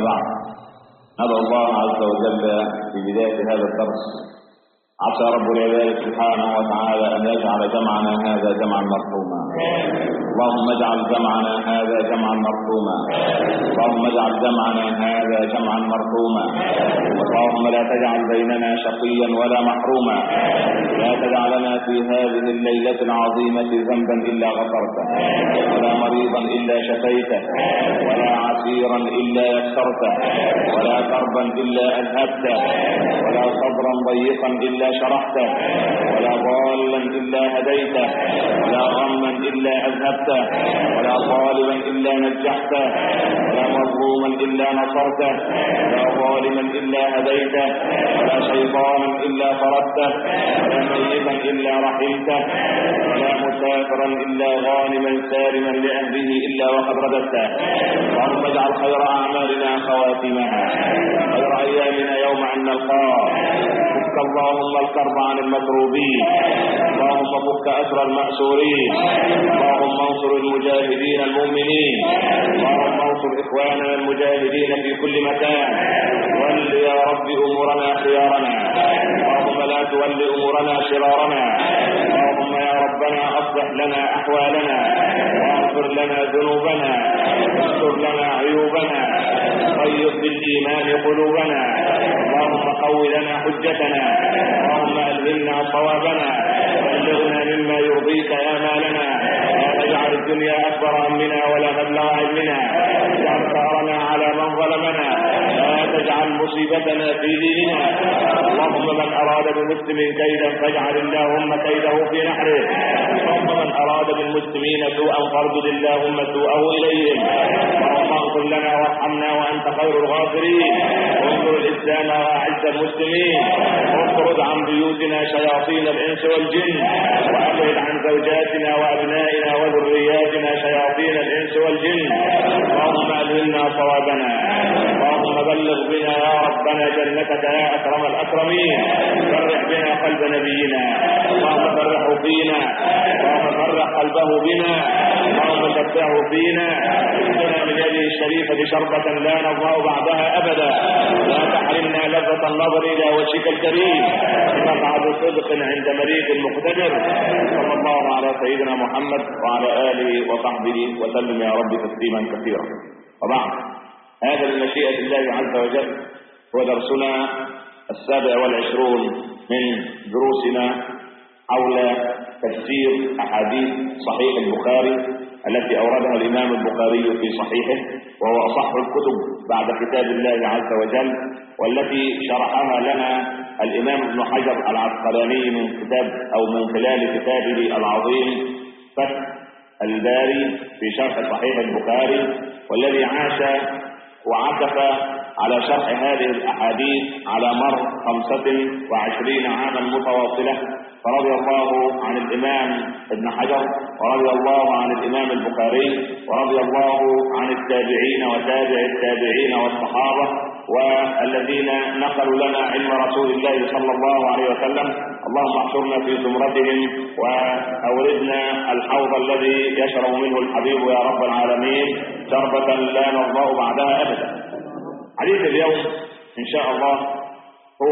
بعد، ندعو الله عز وجل في بداية هذا الدرس عسى رب العباد سبحانه وتعالى أن يجعل جمعنا هذا جمعا مرحوما. اللهم اجعل جمعنا هذا جمعا مرحوما. اللهم اجعل جمعنا هذا جمعا مرحوما. اللهم لا تجعل بيننا شقيا ولا محروما. لا تجعلنا في هذه الليلة العظيمة ذنبا إلا غفرته، ولا مريضا إلا شفيته، ولا عسيرا إلا يسرته، ولا كربا إلا أذهبته، ولا صبرا ضيقا إلا شرحته، ولا ضالا إلا هديته، ولا غما إلا أذهبته، ولا طالبا إلا نجحته، ولا مظلوما إلا نصرته، ولا ظالما إلا هديته، ولا شيطانا إلا طردته، ولا ميتا إلا رحمته، ولا مسافرا إلا غانما سالما لأهله إلا وقد رددته. اللهم اجعل خير أعمالنا خواتمها، خير أيامنا يوم أن نلقاك. فك اللهم الكرب عن المكروبين، اللهم فك أسر المأسورين، اللهم انصر المجاهدين المؤمنين، اللهم انصر إخواننا المجاهدين في كل مكان. ول يا رب أمورنا خيارنا، اللهم لا تول أمورنا شرارنا. اللهم يا ربنا أصلح لنا أحوالنا، واغفر لنا ذنوبنا، واستر لنا عيوبنا، طيب بالإيمان قلوبنا. اللهم قو لنا حجتنا، اللهم ألهمنا صوابنا، بلغنا مما يرضيك آمالنا. لا تجعل الدنيا أكبر همنا ولا مبلغ علمنا، اجعل ثارنا على من ظلمنا، لا تجعل مصيبتنا في ديننا. اللهم من أراد بمسلم كيدا فاجعل اللهم كيده في نحره. اللهم من أراد بالمسلمين سوءا فاردد اللهم سوءه إليهم. اللهم اغفر لنا وارحمنا وأنت خير الغافرين. انصر الإسلام وأعز المسلمين. اطرد عن بيوتنا شياطين الإنس والجن، وأبعد عن زوجاتنا وأبنائنا وذرياتنا شياطين الإنس والجن. اللهم ألهمنا صوابنا، اللهم بلغ بنا يا ربنا جنتك يا أكرم الأكرمين. فرح بنا قلب نبينا، اللهم فرحه فينا، اللهم فرح قلبه بنا، اللهم شفعه فينا. اسقنا من يده الشريفة شربة لا نظمأ بعدها أبدا. لا تحرمنا لذة النظر إلى وجهك الكريم، مقعد صدق عند مريض مقتدر. صلى الله على سيدنا محمد وعلى آله وصحبه وسلم يا رب تسليما كثيرا. وبعد، هذا بمشيئة الله عز وجل هو درسنا 27 من دروسنا حول تفسير أحاديث صحيح البخاري التي أوردها الإمام البخاري في صحيحه، وهو أصح الكتب بعد كتاب الله عز وجل، والتي شرحها لنا الإمام ابن حجر العسقلاني من خلال كتابه العظيم فتح الباري في شرح صحيح البخاري، والذي عاش وعكف على شرح هذه الأحاديث على مر 25 عاما متواصلة. فرضي الله عن الإمام ابن حجر، ورضي الله عن الإمام البخاري، ورضي الله عن التابعين وتابع التابعين والصحابة والذين نقلوا لنا علم رسول الله صلى الله عليه وسلم. اللهم احشرنا في زمرتهم وأوردنا الحوض الذي يشرب منه الحبيب يا رب العالمين شربة لا نظمأ بعدها أبدا. حديث اليوم إن شاء الله هو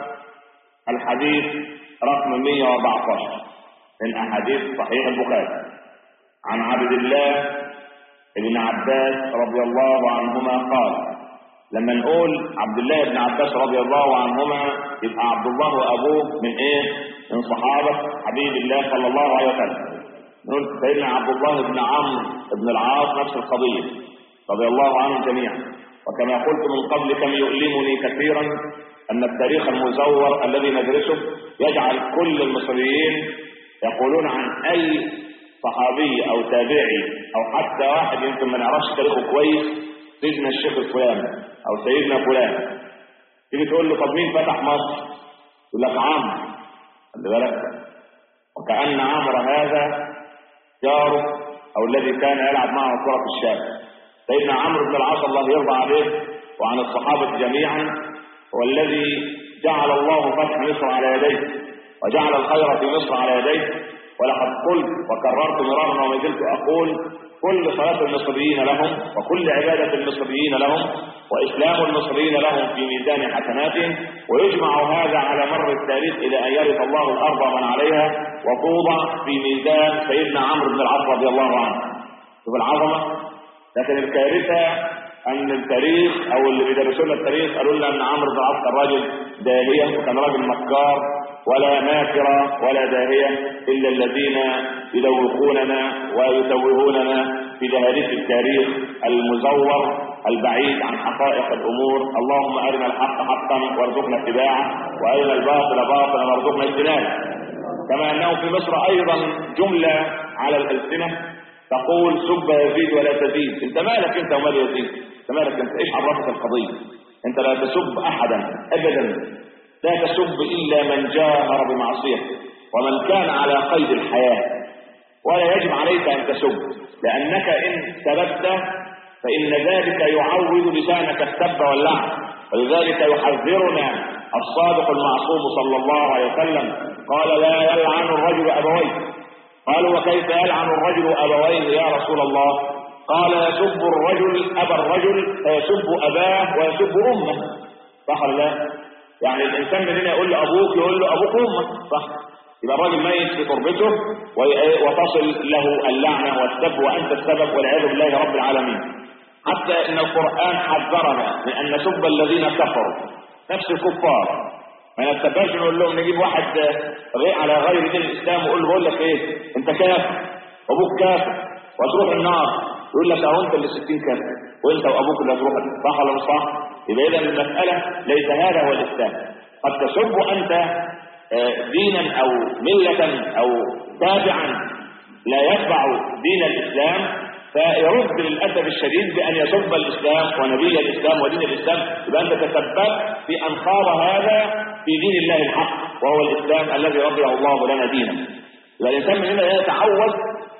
الحديث رقم 114 من أحاديث صحيح البخاري، عن عبد الله بن عباس رضي الله عنهما قال. لما نقول عبد الله بن عباس رضي الله عنهما يبقى عبد الله وأبوه من إيه؟ من صحابة حبيب الله صلى الله عليه وسلم. نقول سيدنا عبد الله بن عمرو بن العاص نفس القضية رضي الله عنهم جميعا. وكما قلت من قبل كم يؤلمني كثيرا أن التاريخ المزور الذي ندرسه يجعل كل المصريين يقولون عن أي صحابي أو تابعي أو حتى واحد يمكن ما نعرفش تاريخه كويس، سيدنا الشيخ الفلاني أو سيدنا فلان، تيجي تقول له طب مين فتح مصر؟ يقول لك عمرو. خلي بالك، وكأن عمرو هذا جاره أو الذي كان يلعب معه كرة في الشارع. سيدنا عمرو بن العاص الله يرضى عليه وعن الصحابة جميعا هو الذي جعل الله فتح مصر على يديه، وجعل الخير في مصر على يديه. ولقد قلت وكررت مرارا وما زلت أقول كل صلاة المصريين لهم، وكل عبادة المصريين لهم، وإسلام المصريين لهم في ميزان حسناتهم، ويجمع هذا على مر التاريخ إلى أن يرث الله الأرض ومن عليها، وتوضع في ميزان سيدنا عمرو بن العاص رضي الله عنه. شوف العظمة. لكن الكارثة أن التاريخ أو اللي بيدرسوا لنا التاريخ قالوا لنا أن عمرو بن العاص كان راجل داهية، وكان راجل مكار، ولا ماكرة ولا داهية إلا الذين يدوخوننا ويتوهوننا في دهاليز التاريخ المزور البعيد عن حقائق الأمور. اللهم أرنا الحق حقا وارزقنا اتباعه، وأرنا الباطل باطلا وارزقنا اجتنابه. كما أنه في مصر أيضا جملة على الألسنة تقول سب يزيد ولا تزيد. انت مالك انت ومال يزيد؟ انت مالك انت؟ ايش عرفك القضية؟ انت لا تسب احدا ابدا، لا تسب الا من جاهر بمعصية ومن كان على قيد الحياة، ولا يجب عليك ان تسب، لانك ان سببت فان ذلك يعود لسانك السب واللعن. ولذلك يحذرنا الصادق المعصوم صلى الله عليه وسلم، قال لا يلعن الرجل ابويه. قالوا وكيف يلعن الرجل أبويه يا رسول الله؟ قال يسب الرجل أبا الرجل فيسب أباه ويسب أمه. صح ولا لا؟ يعني الإنسان مننا يقول له أبوك، يقول له أبوك أمك. صح؟ يبقى الراجل ميت في تربته وتصل له اللعنة والسب وأنت السبب والعياذ بالله رب العالمين. حتى إن القرآن حذرنا من أن نسب الذين كفروا، نفس الكفار. ما نتبعش نقول لهم نجيب واحد على غير دين الاسلام وقول له بقول لك ايه انت كافر وابوك كافر وتروح النار، يقول لك اهو انت اللي 60 كافر وانت وابوك اللي هتروح. صح ولا مش صح؟ يبقى اذا المساله ليس هذا هو الاسلام. قد تسب انت دينا او مله او تابعا لا يتبع دين الاسلام، فيرد للاسف الشديد بان يسب الاسلام ونبي الاسلام ودين الاسلام، يبقى انت تسببت في ان خاض هذا في دين الله الحق وهو الاسلام الذي رضيه الله لنا دينا. يبقى الانسان مننا يتعود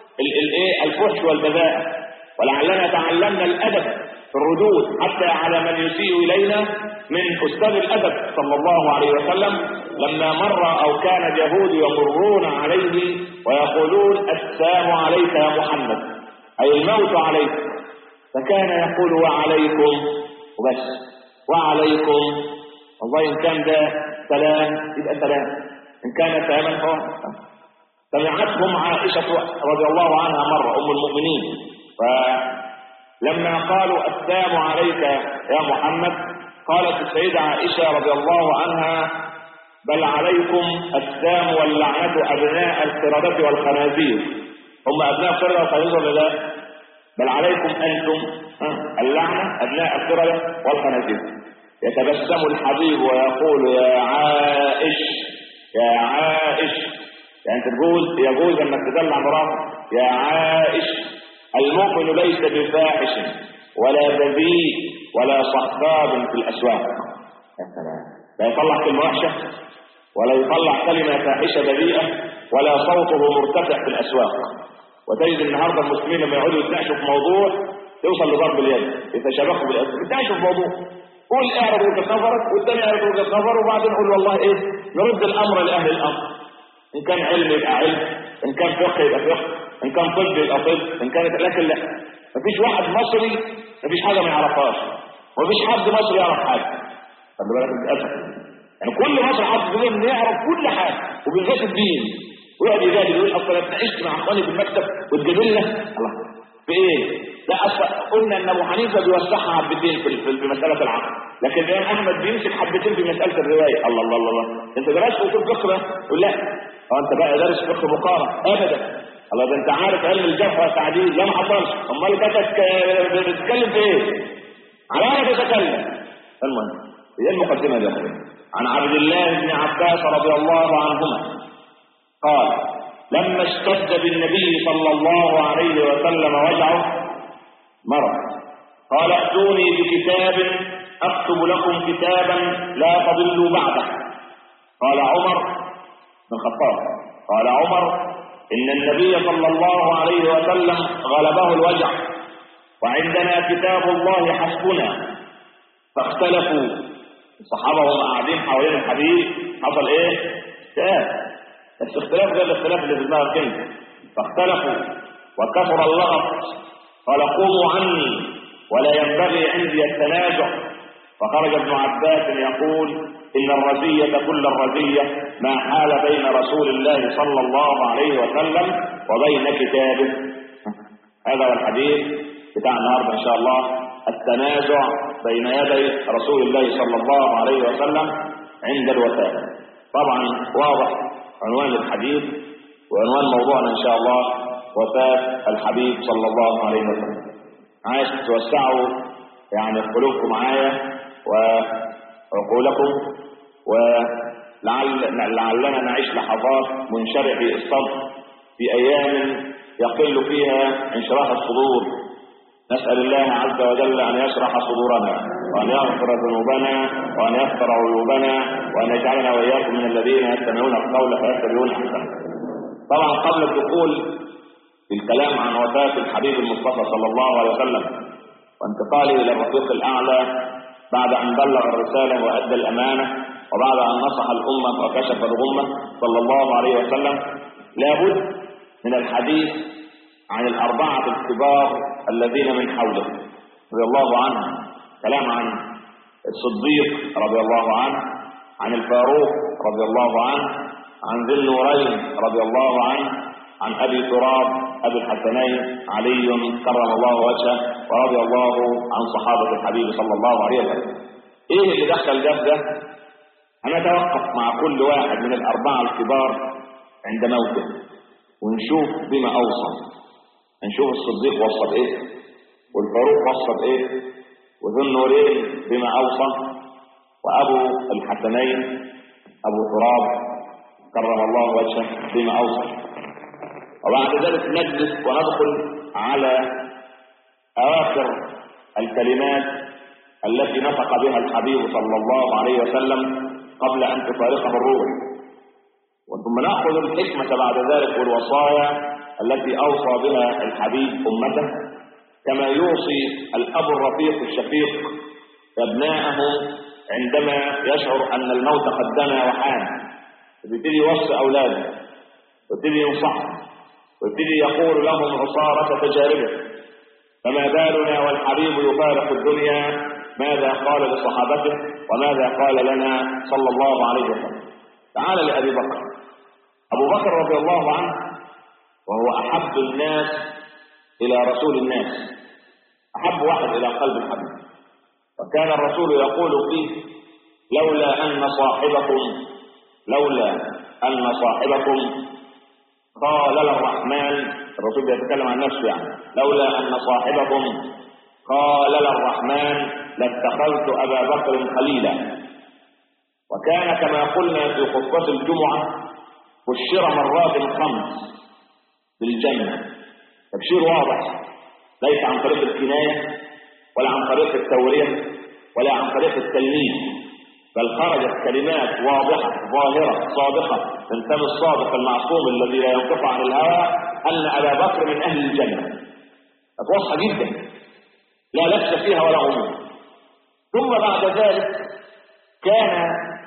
الفحش والبذاءة، ولعلنا تعلمنا الادب في الردود حتى على من يسيء الينا من استاذ الادب صلى الله عليه وسلم، لما مر او كان اليهود يمرون عليه ويقولون السلام عليك يا محمد، أي الموت عليك، فكان يقول وعليكم وبس، وعليكم. والله إن كان ده سلام يبقى سلام، إن كان سلاما فهو سمعتهم عائشة رضي الله عنها مرة أم المؤمنين، فلما قالوا السلام عليك يا محمد قالت السيدة عائشة رضي الله عنها بل عليكم السلام واللعنة أبناء القردة والخنازير. هم أبناء القردة والخنازير ولا لا؟ بل عليكم أنتم اللعنة أبناء القردة والخنازير. يتبسم الحبيب ويقول يا عائش يا عائش، يعني يجوز أنك تدلع مراتك يا عائش. المؤمن ليس بفاحش ولا بذيء ولا صخاب في الأسواق. يا سلام، لا يطلع كلمة وحشة ولا يطلع كلمة فاحشة بذيئة ولا صوته مرتفع في الأسواق. وتجد النهارده المسلمين لما يقعدوا يتناقشوا في موضوع يوصل لضرب اليد، يتشابكوا باليد، يتناقشوا في موضوع، قول اعرض وجهة نظرك والثاني اعرض وجهة نظره، وبعدين قول والله ايه نرد الامر لاهل الامر. ان كان علم يبقى علم، ان كان فقه يبقى فقه، ان كان طب يبقى طب، ان كانت. لكن لا، مفيش واحد مصري مفيش حاجه ما يعرفهاش، ومفيش حد مصري يعرف حاجه. خلي بالك للاسف، يعني كل مصري حاطط في انه يعرف كل حاجه وبالذات الدين، ويقعد يجادل يقول اصل انا اتناقشت مع اخواني في المكتب واتجادلنا. الله في ايه؟ لا اصل قلنا ان ابو حنيفه بيوسعها حبتين في مساله العقل، لكن الامام احمد بيمسك حبتين في مساله الروايه. الله الله الله، انت درست اصول فقه ده؟ يقول لا، هو انت بقى دارس فقه مقارن؟ ابدا. الله، ده انت عارف علم الجرح والتعديل. لا ما حصلش. امال كانت بتتكلم في ايه؟ على ايه تتكلم؟ المهم هي المقدمه دي عن عبد الله بن عباس رضي الله عنهما قال لما اشتد بالنبي صلى الله عليه وسلم وجعه مرض قال ائتوني بكتاب اكتب لكم كتابا لا تضلوا بعده. قال عمر بن الخطاب قال عمر ان النبي صلى الله عليه وسلم غلبه الوجع وعندنا كتاب الله حسبنا. فاختلفوا الصحابه وهم قاعدين حوالين الحبيب، حصل ايه؟ اختلاف، بس اختلاف غير الاختلاف اللي في دماغك انت. فاختلفوا وكثر اللغط قال قوموا عني ولا ينبغي عندي التنازع. فخرج ابن عباس يقول إن الرزية كل الرزية ما حال بين رسول الله صلى الله عليه وسلم وبين كتابه. هذا هو الحديث بتاع النهارده إن شاء الله، التنازع بين يدي رسول الله صلى الله عليه وسلم عند الوفاة. طبعا واضح عنوان الحديث وعنوان موضوعنا إن شاء الله، وفاة الحبيب صلى الله عليه وسلم. عايز توسعوا يعني قلوبكم معايا وعقولكم، ولعلنا نعيش لحظات منشرح الصدر في أيام يقل فيها انشراح الصدور. نسأل الله عز وجل أن يشرح صدورنا وأن يغفر ذنوبنا وأن يغفر عيوبنا وأن يجعلنا وإياكم من الذين يستمعون القول فيتبعون أحسنه. طبعا قبل الدخول في الكلام عن وفاة الحبيب المصطفى صلى الله عليه وسلم وانتقاله إلى الرفيق الأعلى بعد أن بلغ الرسالة وأدى الأمانة وبعد أن نصح الأمة وكشف الغمة صلى الله عليه وسلم، لابد من الحديث عن الأربعة الكبار الذين من حوله رضي الله عنهم. كلام عن الصديق رضي الله عنه، عن الفاروق رضي الله عنه، عن ذي النورين رضي الله عنه، عن أبي تراب أبي الحسنين علي كرم الله وجهه ورضي الله عن صحابة الحبيب صلى الله عليه وسلم. إيه اللي دخل ده؟ هنتوقف مع كل واحد من الأربعة الكبار عند موته ونشوف بما أوصى. نشوف الصديق وصل إيه، والفاروق وصل إيه، وذو النورين بما أوصى، وأبو الحسنين أبو تراب كرم الله وجهه بما أوصى. وبعد ذلك نجلس وندخل على أواخر الكلمات التي نطق بها الحبيب صلى الله عليه وسلم قبل أن تفارقه الروح، ثم نأخذ الحكمة بعد ذلك والوصايا التي أوصى بها الحبيب أمته، كما يوصي الأب الرفيق الشفيق أبناءه عندما يشعر أن الموت قد دنا وحان، ويبتدي يوصي أولاده ويبتدي ينصحهم ويبتدي يقول لهم عصارة تجاربه. فما بالنا والحبيب يفارق الدنيا، ماذا قال لصحابته وماذا قال لنا صلى الله عليه وسلم. تعال لأبي بكر. أبو بكر رضي الله عنه وهو أحب الناس إلى رسول الناس، أحب واحد إلى قلب الحبيب. وكان الرسول يقول فيه لولا أن صاحبكم قال للرحمن، الرسول بيتكلم عن نفسه يعني، لولا أن صاحبكم قال للرحمن لاتخذت أبا بكر خليلا. وكان كما قلنا في خطبة الجمعة بشر مرات 5 بالجنة، تبشير واضح ليس عن طريق الكناية ولا عن طريق التورية ولا عن طريق التلميذ، بل خرجت كلمات واضحة ظاهرة صادقة من فم الصادق المعصوم الذي لا ينقطع عن الهوى أن أبا بكر من أهل الجنة. واضحة جدا لا لبس فيها ولا غموض. ثم بعد ذلك كان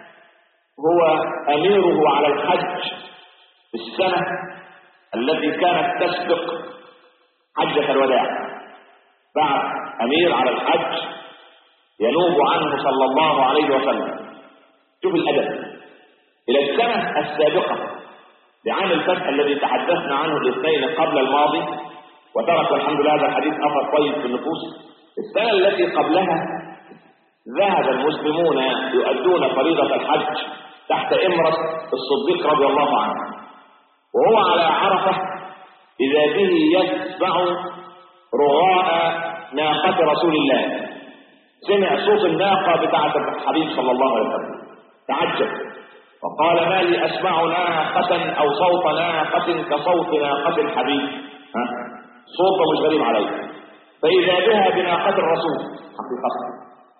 هو أميره على الحج في السنة التي كانت تسبق حجة الوداع. بعد أمير على الحج ينوب عنه صلى الله عليه وسلم. شوف الأدب إلى السنة السابقة بعام الفتح الذي تحدثنا عنه الاثنين قبل الماضي، وترك والحمد لله هذا الحديث أثر طيب في النفوس. السنة التي قبلها ذهب المسلمون يؤدون فريضة الحج تحت إمرة الصديق رضي الله عنه، وهو على عرفة إذا به يسمع رغاء ناقة رسول الله. سمع صوت الناقة بتاعة الحبيب صلى الله عليه وسلم، تعجب وقال ما لي أسمع ناقة أو صوت ناقة كصوت ناقة الحبيب، صوته مش غريب عليه. فإذا بها بناقة الرسول حقيقة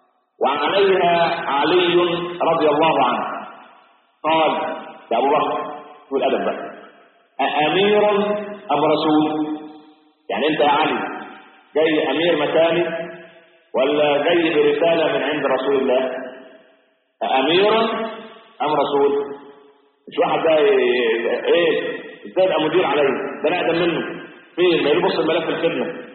وعليها علي رضي الله عنه. قال يا أبو بكر شو الأدب بقى، أأمير أم رسول؟ يعني أنت يا علي جاي أمير مكاني ولا جاي برسالة من عند رسول الله؟ أأمير أم رسول؟ مش واحد ده ايه ازاي ابقى مدير عليا، ده انا اقدم منه فين ما يبص الملف الخدمه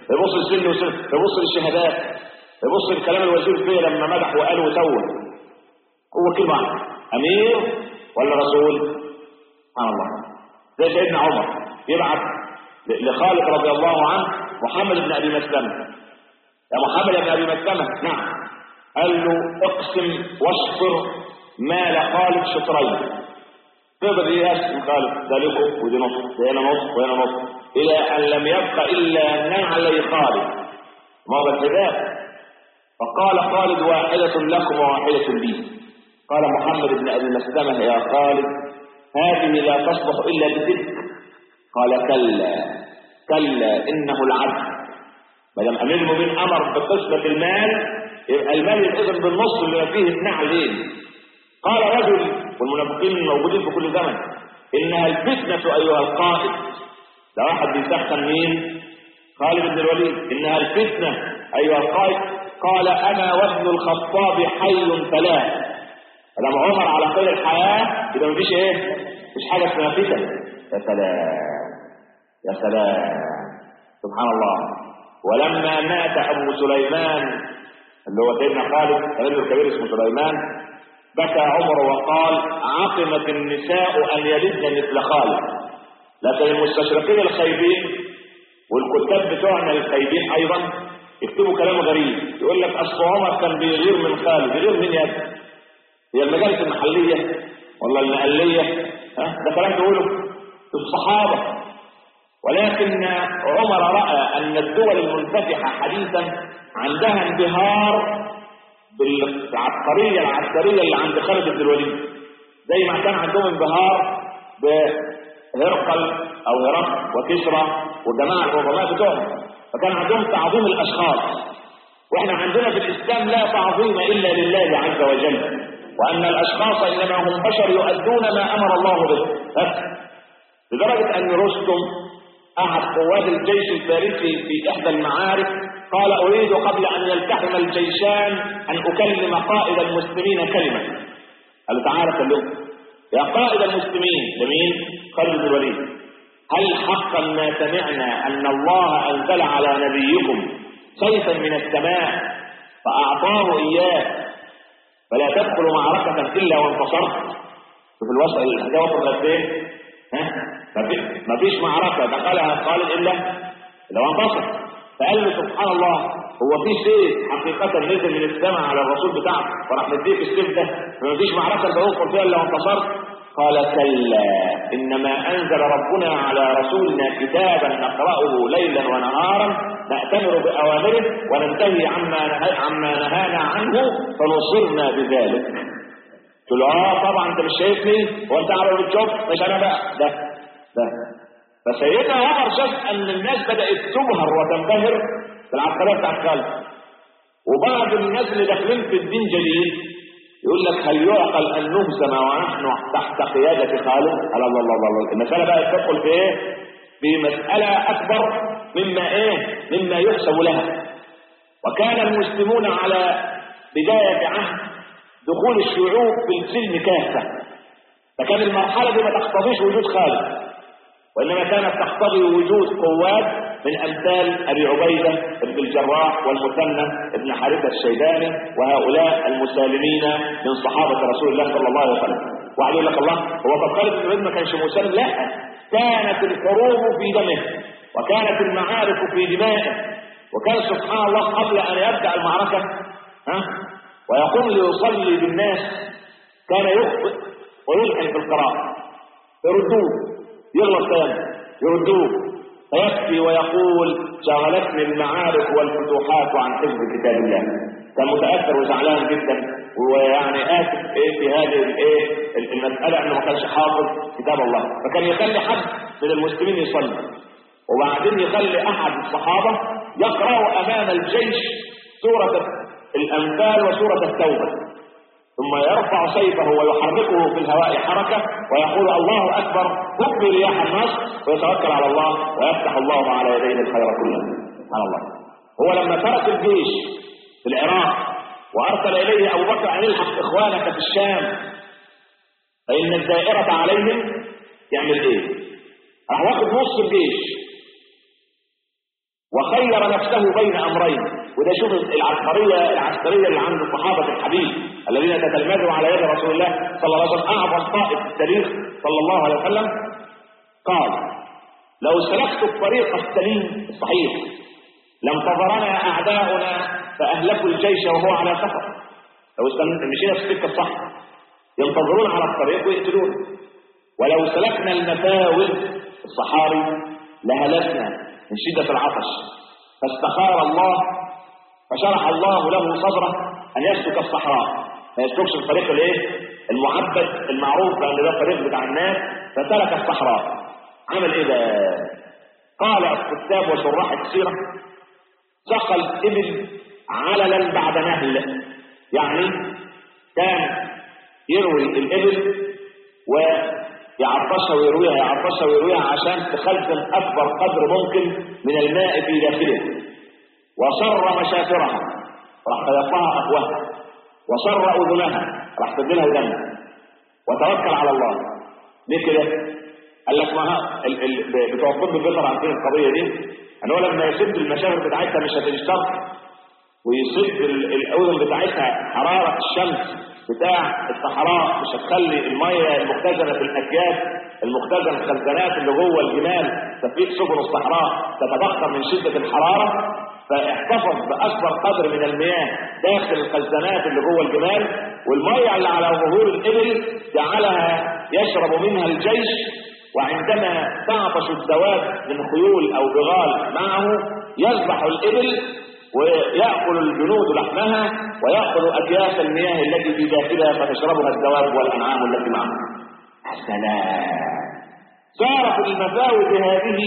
يبص للسن وسن، يبص للشهادات، يبص لكلام الوزير فيه لما مدح وقال وسوى. هو كلمة أمير ولا رسول؟ سبحان الله. زي سيدنا عمر يبعث لخالد رضي الله عنه محمد بن أبي مسلمة، يا محمد بن أبي مسلمة، نعم، قال له اقسم واشطر مال خالد شطرين. تقدر يقسم خالد ده لكم ودي نص وهنا نص وهنا نص، إلى أن لم يبق إلا نعلي خالد ماذا الحذاء. فقال خالد واحدة لكم وواحدة لي. قال محمد بن أبي مسلمة يا خالد هذه لا تصلح إلا بتلك. قال كلا كلا إنه العدل، ما دام أمير المؤمنين أمر بقسمة المال يبقى المال يتقسم بالنص اللي فيه النعلين. قال رجل، والمنافقين موجودين في كل زمن، إنها الفتنة أيها القائد. ده واحد بيسخن مين؟ خالد بن الوليد. إنها الفتنة أيها القائد. قال أنا وابن الخطاب حي فلا. لما عمر على خير الحياة يبقى مفيش ايه؟ مفيش حاجة اسمها فتن. يا سلام يا سلام سبحان الله. ولما مات أبو سليمان اللي هو سيدنا خالد الرجل الكبير اسمه سليمان، بكى عمر وقال عقمت النساء أن يلدن مثل خالد. لكن المستشرقين الخايبين والكتاب بتوعنا الخايبين أيضا يكتبوا كلام غريب، يقول لك أصل عمر كان بيغير من خالد. بيغير من يد؟ هي المجالس المحلية ولا المقلية؟ ده كلام تقوله الصحابة. ولكن عمر رأى أن الدول المنفتحة حديثا عندها انبهار بالعبقرية العسكرية اللي عند خالد بن الوليد، زي ما كان عندهم انبهار بهرقل أو هرقل وكسرى والجماعة العظماء بتوعهم، فكان عندهم تعظيم الأشخاص. وإحنا عندنا في الإسلام لا تعظيم إلا لله عز وجل، وأن الأشخاص إنما هم بشر يؤدون ما أمر الله به. لدرجة أن رستم أحد قوات الجيش الفارسي في إحدى المعارك قال أريد قبل أن يلتحم الجيشان أن أكلم قائد المسلمين كلمة. قال تعالى كلمه يا قائد المسلمين. لمين؟ خالد بن الوليد. هل حقا ما سمعنا أن الله أنزل على نبيكم سيفا من السماء فأعطاه إياه فلا تدخل معركة إلا وانتصرت؟ في الوسط الحجاوة الغدين ما فيش معركة دخلها خالد إلا لو انتصر. فقال له سبحان الله هو في سيف حقيقة نزل من السماء على الرسول بتاعك وراح نديك السيف ده ما فيش معركة تدخل فيها إلا وانتصرت؟ قال كلا إنما أنزل ربنا على رسولنا كتابا نقرأه ليلا ونهارا نأتمر بأوامره وننتهي عما نهانا عنه فنصرنا بذلك. قلت له طبعا انت مش شايفني وانت عمل بالجوب مش انا بقى ده. فسيدنا عمر شاف ان الناس بدأت تبهر وتنبهر بالعسكرية بتاعت خالد، وبعض الناس اللي داخلين في الدين جديد يقول لك هل يعقل ان نهزم ونحن تحت قيادة خالد؟ الله الله الله الله. المسألة بقى تدخل في ايه؟ في مسألة اكبر مما يحسب لها. وكان المسلمون على بداية عهد دخول الشعوب في السلم كافة، فكان المرحلة دي ما تقتضيش وجود خالد، وإنما كانت تقتضي وجود قوات من أمثال أبي عبيدة بن الجراح والمثنى بن حارثة الشيباني وهؤلاء المسالمين من صحابة رسول الله صلى الله عليه وسلم. وعليه يقول لك الله هو طب خالد بن الوليد ما كانش مسالم؟ لا، كانت الحروب في دمه وكانت المعارك في دمائه، وكان سبحان الله قبل أن يبدأ المعركة ويقوم ليصلي بالناس كان يخطئ ويلحن في القراءة يردوه، يغلط ثاني يردوه، فيكفي ويقول شغلتني المعارك والفتوحات عن حفظ كتاب الله. كان متأثر وزعلان جدا ويعني آسف في هذه المسألة انه ما كانش حافظ كتاب الله، فكان يخلي حد من المسلمين يصلي وبعدين يخلي احد الصحابة يقرأ امام الجيش سورة الأنفال وسورة التوبة، ثم يرفع سيفه ويحركه في الهواء حركة ويقول الله أكبر تكبي رياح النصر ويتوكل على الله ويفتح الله على يديه الخير كله. سبحان الله. هو لما ترك الجيش في العراق وأرسل إليه أبو بكر أن يلحق إخوانك في الشام فإن الدائرة عليهم، يعمل إيه؟ راح واخد نص الجيش وخير نفسه بين امرين. وده شوف العسكريه اللي عند الصحابه الحبيب الذين تتلمذوا على يد رسول الله صلى الله عليه وسلم، اعظم قائد في التاريخ صلى الله عليه وسلم. قال: لو سلكت الطريق السليم الصحيح لانتظرنا اعداؤنا فاهلكوا الجيش وهو على سفر. لو مشينا في السكه الصح ينتظرون على الطريق ويقتلون. ولو سلكنا المفاوز الصحاري لهلكنا من شده العطش. فاستخار الله فشرح الله له صدره ان يسلك الصحراء، ما يسلكش الطريق المعبد المعروف لان ده الطريق بتاع الناس، فسلك الصحراء. عمل ايه بقى؟ قال الكتاب وشراح السيره: سقى الابل عللا بعد نهل. يعني كان يروي الابل ويعطشها ويرويها عشان تخزن اكبر قدر ممكن من الماء في داخله. وصر مشافرها راح يطلعها افواهها، وصر اذنها راح تديلها ودمها، وتوكل على الله. ليه كده؟ قال لك ما بتوع الطب البيطري عارفين القضيه دي، ان هو لما يسد المشافر بتاعتها مش هتنشطر، ويسد الاذن بتاعتها حراره الشمس بتاع الصحراء مش هتخلي الميه المختزنه في الاكياس المختزنه الخزانات اللي جوه الجمال تفيق سفن الصحراء تتبخر من شده الحراره، فاحتفظ باكبر قدر من المياه داخل الخزانات اللي جوه الجمال، والميه اللي على ظهور الابل جعلها يشرب منها الجيش. وعندما تعطش الدواب من خيول او بغال معه يذبح الابل ويأكل الجنود لحمها ويأخذ أكياس المياه التي في داخلها فتشربها الدواب والأنعام التي معها. السلام. صارت المفاوز هذه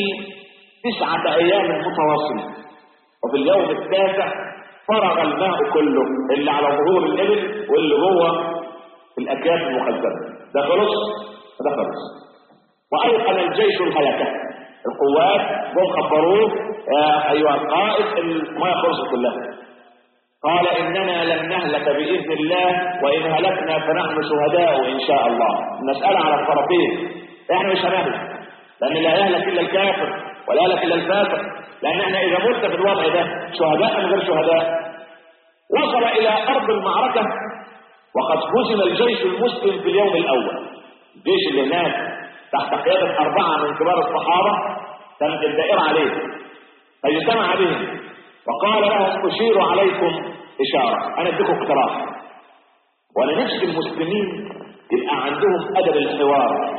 9 أيام متواصلة، وفي اليوم التاسع فرغ الماء كله اللي على ظهور الإبل واللي جوه في الأكياس المخزنة. ده خلص وده خلص. وأيقن الجيش الهلكة. القوات جم خبروه: يا ايها القائد المياه خلصت كلها. قال: اننا لن نهلك باذن الله، وان هلكنا فنحن شهداء ان شاء الله. المساله على الطرفين، احنا مش هنهلك لان لا يهلك الا الكافر ولا يهلك الا الفاسق، لان احنا اذا مت في الوضع ده شهداء ام غير شهداء. وصل الى ارض المعركه وقد هزم الجيش المسلم في اليوم الاول. الجيش اللي هناك تحت قياده 4 من كبار الصحابه كانت الدائره عليه، فاجتمع بهم وقال لهم: اشير عليكم اشاره، انا اديكم اقتراح. وانا نفسي المسلمين يبقى عندهم ادب الحوار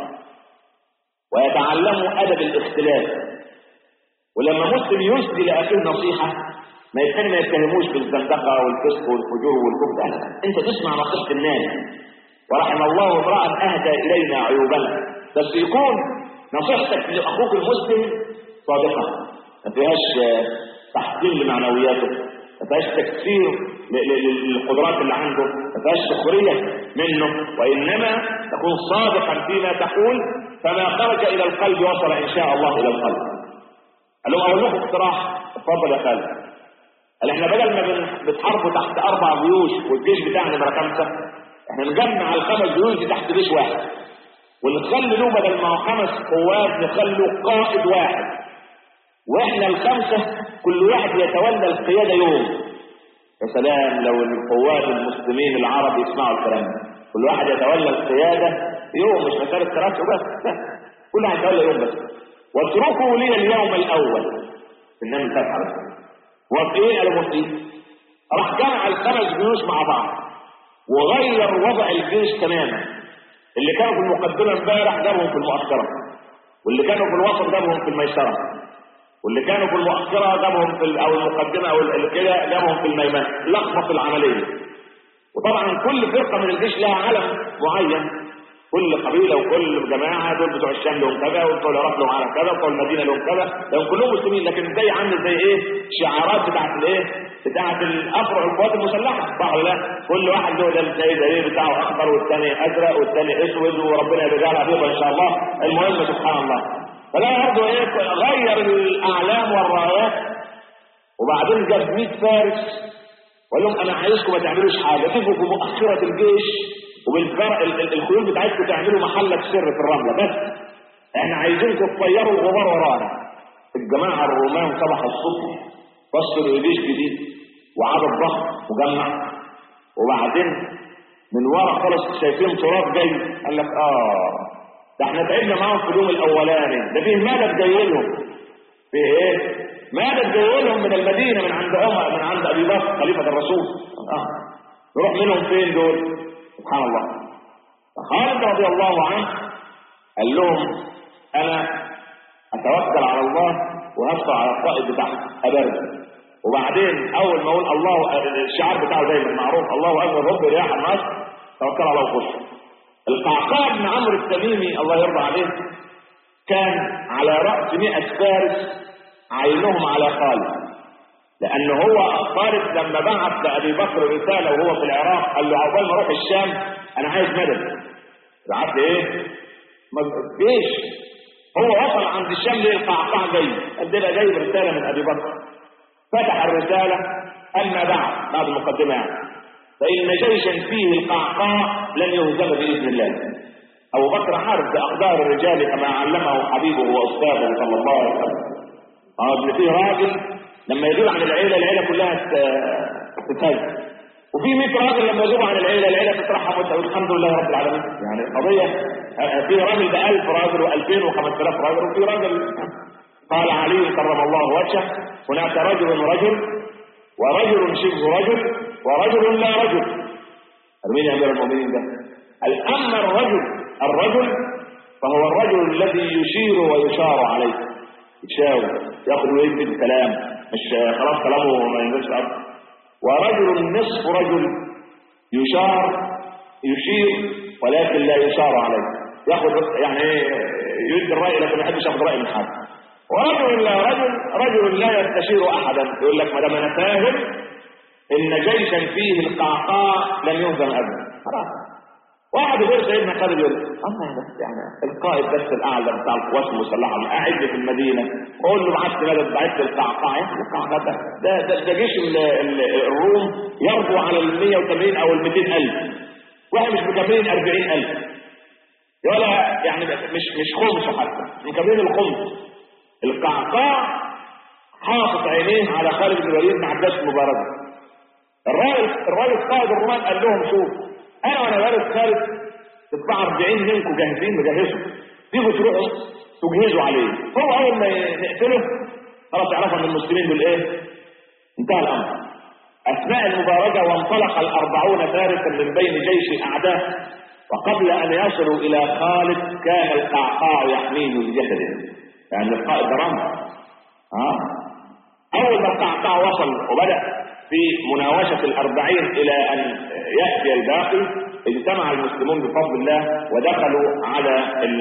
ويتعلموا ادب الاختلاف، ولما مسلم يسدي لاخيه نصيحه ما يتهموش بالزندقه والفسق والفجور والكفر. انت تسمع نصيحه الناس، ورحم الله امرأ اهدى الينا عيوبنا، بس يكون نصيحتك لاخوك المسلم صادقه، ما فيهاش تحطيم لمعنوياته، ما فيهاش تكسير للقدرات اللي عنده، ما فيهاش سخريه منه، وانما تكون صادقا فيما تقول، فما خرج الى القلب وصل ان شاء الله الى القلب. قال لهم: اقول لكم اقتراح، اتفضل يا خالد. قال: احنا بدل ما بتحاربوا تحت 4 جيوش والجيش بتاعنا نمره 5، احنا نجمع ال5 جيوش دي تحت جيش واحد، ونخلي له بدل ما 5 قوات نخلوا قائد واحد، واحنا ال5 كل واحد يتولى القياده يوم. يا سلام لو القوات المسلمين العرب يسمعوا الكلام، كل واحد يتولى القياده يوم، مش مساله 3 وبس، كل واحد يتولى يوم بس. واتركوا لي اليوم الاول انني تفعل. وفي قالوا فيه راح جمع ال5 جيوش مع بعض وغير وضع الجيش تماما. اللي كانوا في المقدمه امبارح جابهم في المؤخره، واللي كانوا في الوسط جابهم في الميسره، واللي كانوا في المؤخره جابهم في او المقدمه او كده جابهم في الميمنه. لخبط العمليه. وطبعا كل فرقه من الجيش لها علم معين، كل قبيله وكل جماعه دول بتوع الشام لهم كذا، وبتوع العراق لهم على كذا، وبتوع المدينه لهم كذا، لهم كلهم مسلمين، لكن زي عامل زي ايه شعارات بتاعت الافرع القوات المسلحه، صح ولا لا؟ كل واحد له ده الزي بتاعه اخضر والثاني ازرق والثاني اسود، وربنا يجعلها ابيض ان شاء الله. المهم سبحان الله. فلا برضه غير الاعلام والرايات، وبعدين جاب 100 فارس وقال لهم: انا عايزكم ما تعملوش حاجه، تبقوا في مؤخره الجيش الخيول بتاعتكم تعملوا محلك سر في الرمله، بس احنا عايزينكم تطيروا الغبار ورانا، الجماعة الرومان صبح الصبح وصلوا جيش جديد وعدد ضخم مجمع، وبعدين من ورا خلص شايفين تراب جاي، قال لك ده احنا تعبنا معاهم في اليوم الاولاني، ده فيه مدد جاي لهم. في ايه؟ مدد جاي لهم من المدينه، من عند عمر، من عند ابي بكر خليفه الرسول. نروح منهم فين دول؟ سبحان الله. فخالد رضي الله عنه قال لهم انا اتوكل على الله وهدخل على القائد بتاعهم ابرد. وبعدين اول ما اقول الله، الشعار بتاعه زي المعروف، الله اكبر رب رياح النصر، توكل على الله وخش. القعقاع بن عمرو التميمي الله يرضى عليه كان على راس 100 فارس عينهم على خالد، لان هو خالد لما بعث لابي بكر رساله وهو في العراق قال له عقبال ما اروح الشام انا عايز مدد. بعت لي ايه؟ جيش. هو وصل عند الشام ليه القعقاع جاي، قال ده جاي برساله من ابي بكر. فتح الرساله، اما بعد المقدمه يعني، فان جيشا فيه القعقاع لن يهزم باذن الله. ابو بكر عارف باقدار الرجال كما علمه حبيبه واستاذه صلى الله عليه وسلم. ان فيه راجل لما يغيب عن العيله كلها تتهز، وفي 100 راجل لما يغيبوا عن العيله تترحم وتقول الحمد لله رب العالمين. يعني القضيه في راجل ب 1000 راجل و2000 و5000 راجل، وفي راجل قال علي كرم الله وجهه هناك رجل ورجل شبه رجل ورجل لا رجل. مين يا امير المؤمنين ده؟ اما الرجل فهو الرجل الذي يشير ويشار عليه، يشاور ياخذ ويدي الكلام، مش خلاص كلامه ما ينزلش ارض. ورجل نصف رجل يشير ولكن لا يشار عليه، ياخذ يعني يدي الراي لكن ما يحبش ياخذ راي من حد. ورجل لا رجل لا يستشير احدا، يقول لك ما دام انا فاهم ان جيشا فيه القعقاع لن يهزم ابدا خلاص. واحد غير سيدنا خالد يقول الله بس يعني القائد بس الاعلى بتاع القوات المسلحه قاعد في المدينه، قول له بعت مدد بعت القعقاع. القعقاع ده جيش الروم يربو على ال 180 او ال 200,000، واحنا مش مكملين 40,000 ولا يعني مش خمس، حتى مكملين الخمس. القعقاع حاطط عينيه على خالد بن الوليد بن عباس المبارك. الراجل قائد الرومان قال لهم شوف انا وانا وارد خالد تطلع 40 منكم جاهزين مجهزوا، تيجوا تروحوا تجهزوا عليه. هو اول ما نقتله خلاص يعرفوا ان المسلمين دول ايه؟ انتهى الامر. اثناء المبارزه وانطلق 40 فارسا من بين جيش الاعداء، وقبل ان يصلوا الى خالد كان القعقاع يحميه بجسده، يعني القائد رمى. اول ما القعقاع وصل وبدا في مناوشة 40 إلى أن يأتي الباقي، اجتمع المسلمون بفضل الله ودخلوا على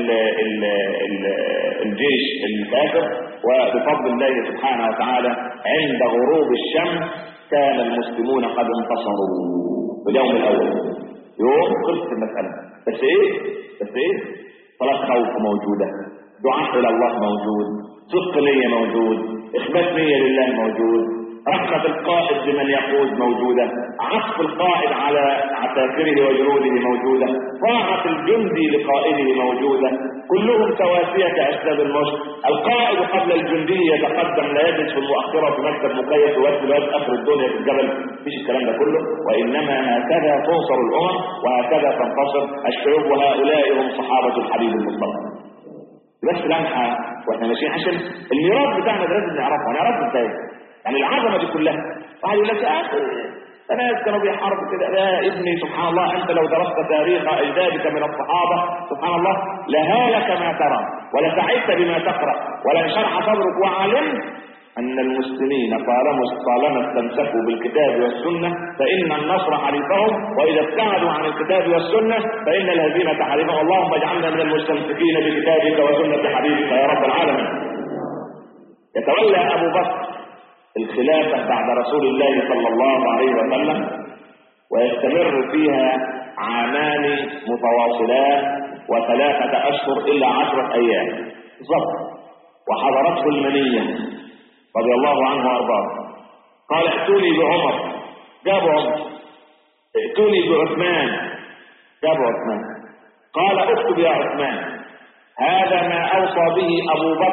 الجيش الكافر، وبفضل الله سبحانه وتعالى عند غروب الشمس كان المسلمون قد انتصروا في اليوم الأول. يوم خلصت المسألة. بس إيه؟ صلاة خوف موجودة، دعاء إلى الله موجود، صدق نية موجود، إخبات نية لله موجود، رحمة القائد بمن يقود موجودة، عطف القائد على عساكره وجنوده موجودة، طاعة الجندي لقائده موجودة، كلهم سواسية كأسباب المشط. القائد قبل الجندي يتقدم، لا يجلس في المؤخرة في مكتب مكيف ويسلم اخر الدنيا في الجبل، مش الكلام ده كله. وانما هكذا تنصر الامم وهكذا تنتصر الشعوب، وهؤلاء هم صحابة الحبيب المصطفى. بس لمحة واحنا ماشيين عشان الميراث بتاعنا ده لازم نعرفه ازاي. يعني العظمه دي كلها واحد يقول لك ناس كانوا بيحاربوا كده. يا ابني سبحان الله، انت لو درست تاريخ اجدادك من الصحابه سبحان الله لهالك ما ترى ولسعدت بما تقرا ولانشرح صدرك، وعلمت ان المسلمين طالما استمسكوا بالكتاب والسنه فان النصر حليفهم، واذا ابتعدوا عن الكتاب والسنه فان الهزيمه حليفهم. اللهم اجعلنا من المستمسكين بكتابك وسنه حبيبك يا رب العالمين. يتولى ابو بكر الخلافة بعد رسول الله صلى الله عليه وسلم، ويستمر فيها عامان متواصلان و3 أشهر إلا 10 أيام بالضبط. وحضرته المنية رضي الله عنه وأرضاه، قال ائتوني بعمر، جابوا عمر. ائتوني بعثمان، جابوا عثمان. قال اكتب يا عثمان، هذا ما أوصى به أبو بكر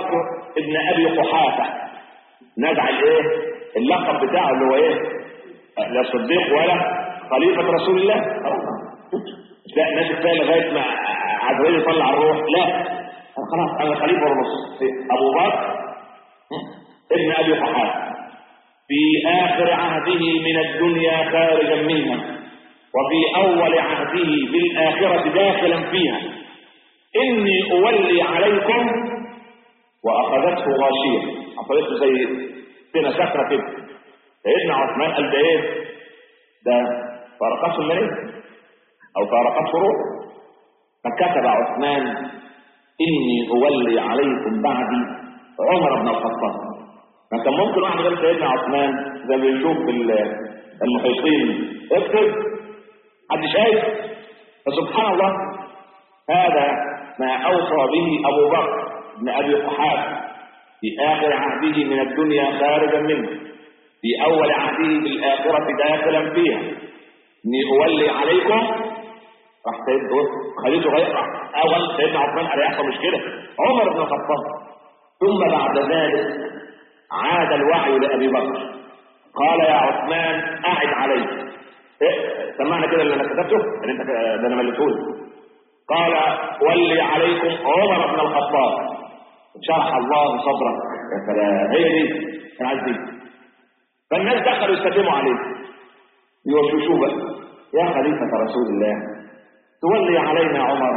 ابن ابي قحافه، نزع الايه اللقب بتاعه اللي هو ايه، لا صديق ولا خليفه رسول الله. لا الناس الثانيه لغايه ما عزرائيل يطلع الروح، لا خلاص انا خليفه ونص. ابو بكر ابن ابي قحافه في اخر عهده من الدنيا خارجا منها، وفي اول عهده بالاخره داخلا فيها، اني اولي عليكم، واخذته غاشيه، اخذته زي سنه سكره كده. سيدنا عثمان قال ده ايه؟ ده فارقته الملك او فارقته روح. فكتب عثمان اني اولي عليكم بعدي عمر بن الخطاب. ما كان ممكن واحد غير سيدنا عثمان زي ما بنشوف المحيطين اكتب حد شايف؟ فسبحان الله هذا ما اوصى به ابو بكر بن ابي قحافه في اخر عهده من الدنيا خارجا منه، في اول عهده بالاخره داخلا فيها، اني اولي عليكم. راح خليته غير اول سيدنا عثمان قال يحصل مش كده، عمر بن الخطاب. ثم بعد ذلك عاد الوحي لابي بكر، قال يا عثمان اعد عليك. سمعنا كده اللي انا كتبته اللي انت ده انا مليتهولك. قال ولي عليكم عمر بن الخطاب. شرح الله صدرك. يا سلام، هي دي انا عايز دي. فالناس دخلوا يستلموا عليه يوشوشوا بقى، يا خليفه رسول الله تولي علينا عمر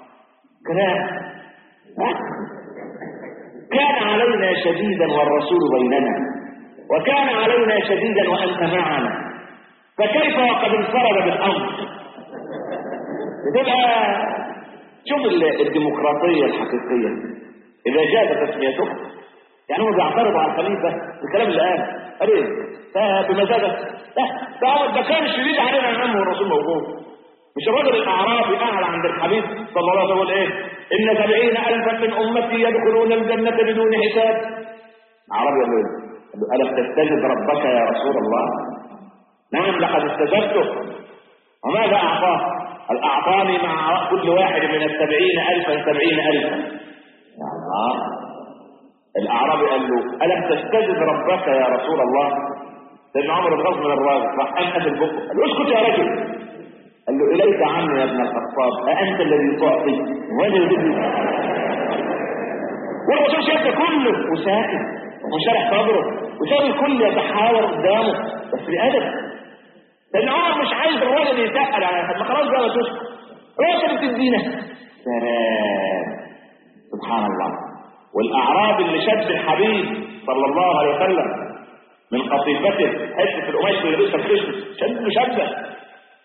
كان علينا شديدا والرسول بيننا، وكان علينا شديدا وانت معنا، فكيف وقد انفرد بالامر؟ بتبقى شوف الديمقراطيه الحقيقيه اذا جاءت تسميتها. يعني هم بيعترضوا على الخليفه الكلام اللي قال ايه بمزاجك؟ لا ده كان شديد علينا يا عم والرسول موجود. مش الرجل الاعرابي قاعد عند الحبيب صلى الله عليه وسلم ايه؟ ان 70,000 من امتي يدخلون الجنه بدون حساب. اعرابي قال له الم تستجب ربك يا رسول الله؟ نعم لقد استجبته. وماذا اعطاه؟ قال اعطاني مع كل واحد من 70,000 70,000. يا الله. الاعرابي قال له الم تستجب ربك يا رسول الله؟ سيدنا عمر اتغاظ من الراجل، راح انقذ البكر قال له اسكت يا رجل. قال له اليك عني يا ابن الخطاب، أأنت الذي تعطي وانا الذي والرسول شايف كله وساكت وشارح صدره وشايف الكل يتحاور قدامه بس بأدب. لأن عمر مش عايز الراجل يتقل على ما خلاص بقى تسكت راجل بتدينا. سبحان الله. والأعرابي اللي شد الحبيب صلى الله عليه وسلم من قطيفته حته القماش اللي لبسها الخشب شده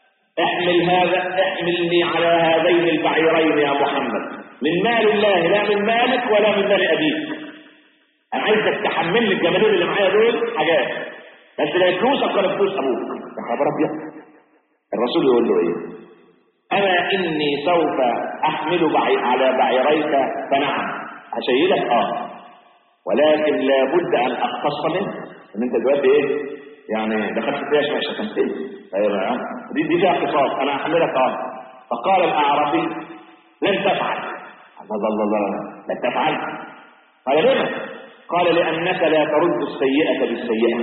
احملني على هذين البعيرين يا محمد من مال الله لا من مالك ولا من مال ابيك. انا عايزك تحملني الجمالين اللي معايا دول حاجات بس لا فلوسك ولا فلوس ابوك. يا خبر ابيض. الرسول يقول له ايه؟ انا اني سوف احمل على بعيريك فنعم هشيلك ولكن لابد ان اقتص منه. ان انت دلوقتي ايه يعني دخلت فيها مش هتنتهي. ايوه دي فيها قصاص انا احملك فقال الاعرابي لن تفعل. الله لا تفعل. قال لما؟ قال لانك لا ترد السيئه بالسيئه.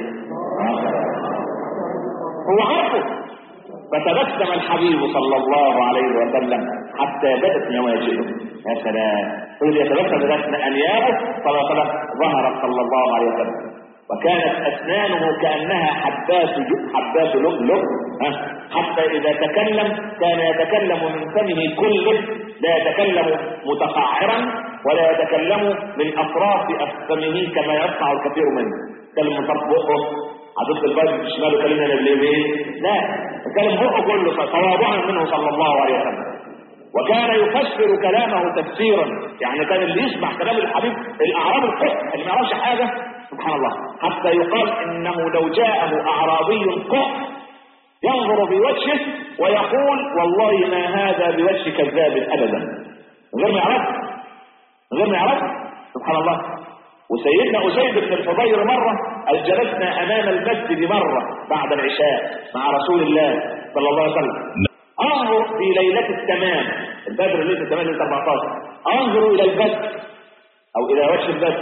هو عارفه. فتبسم الحبيب صلى الله عليه وسلم حتى بدت نواجذه. يا سلام. يقول يتبسم بدت انيابه صلى الله عليه وسلم ظهرت صلى الله عليه وسلم وكانت أسنانه كأنها حبات لؤلؤ حتى إذا تكلم كان يتكلم من فمه كله لا يتكلم متقعرا ولا يتكلم من أطراف أفمه كما يصنع الكثير منه. يتكلم من طرف بقه عدد الباب الشمال وكلمنا باليمين لا يتكلم بقه كله تواضعا منه صلى الله عليه وسلم. وكان يفسر كلامه تفسيرا يعني كان اللي يسمع كلام الحبيب الأعراب القح اللي ما يعرفش حاجة سبحان الله حتى يقال انه لو جاءه اعرابي قح ينظر في وجهه ويقول والله ما هذا بوجه كذاب ابدا غير ما يعرف سبحان الله. وسيدنا أسيد بن الحضير مرة جلسنا امام المسجد مرة بعد العشاء مع رسول الله صلى الله عليه وسلم انظر في ليلة التمام البدر ليلة التمام ليلة 14 انظر الى البدر او الى وجه البدر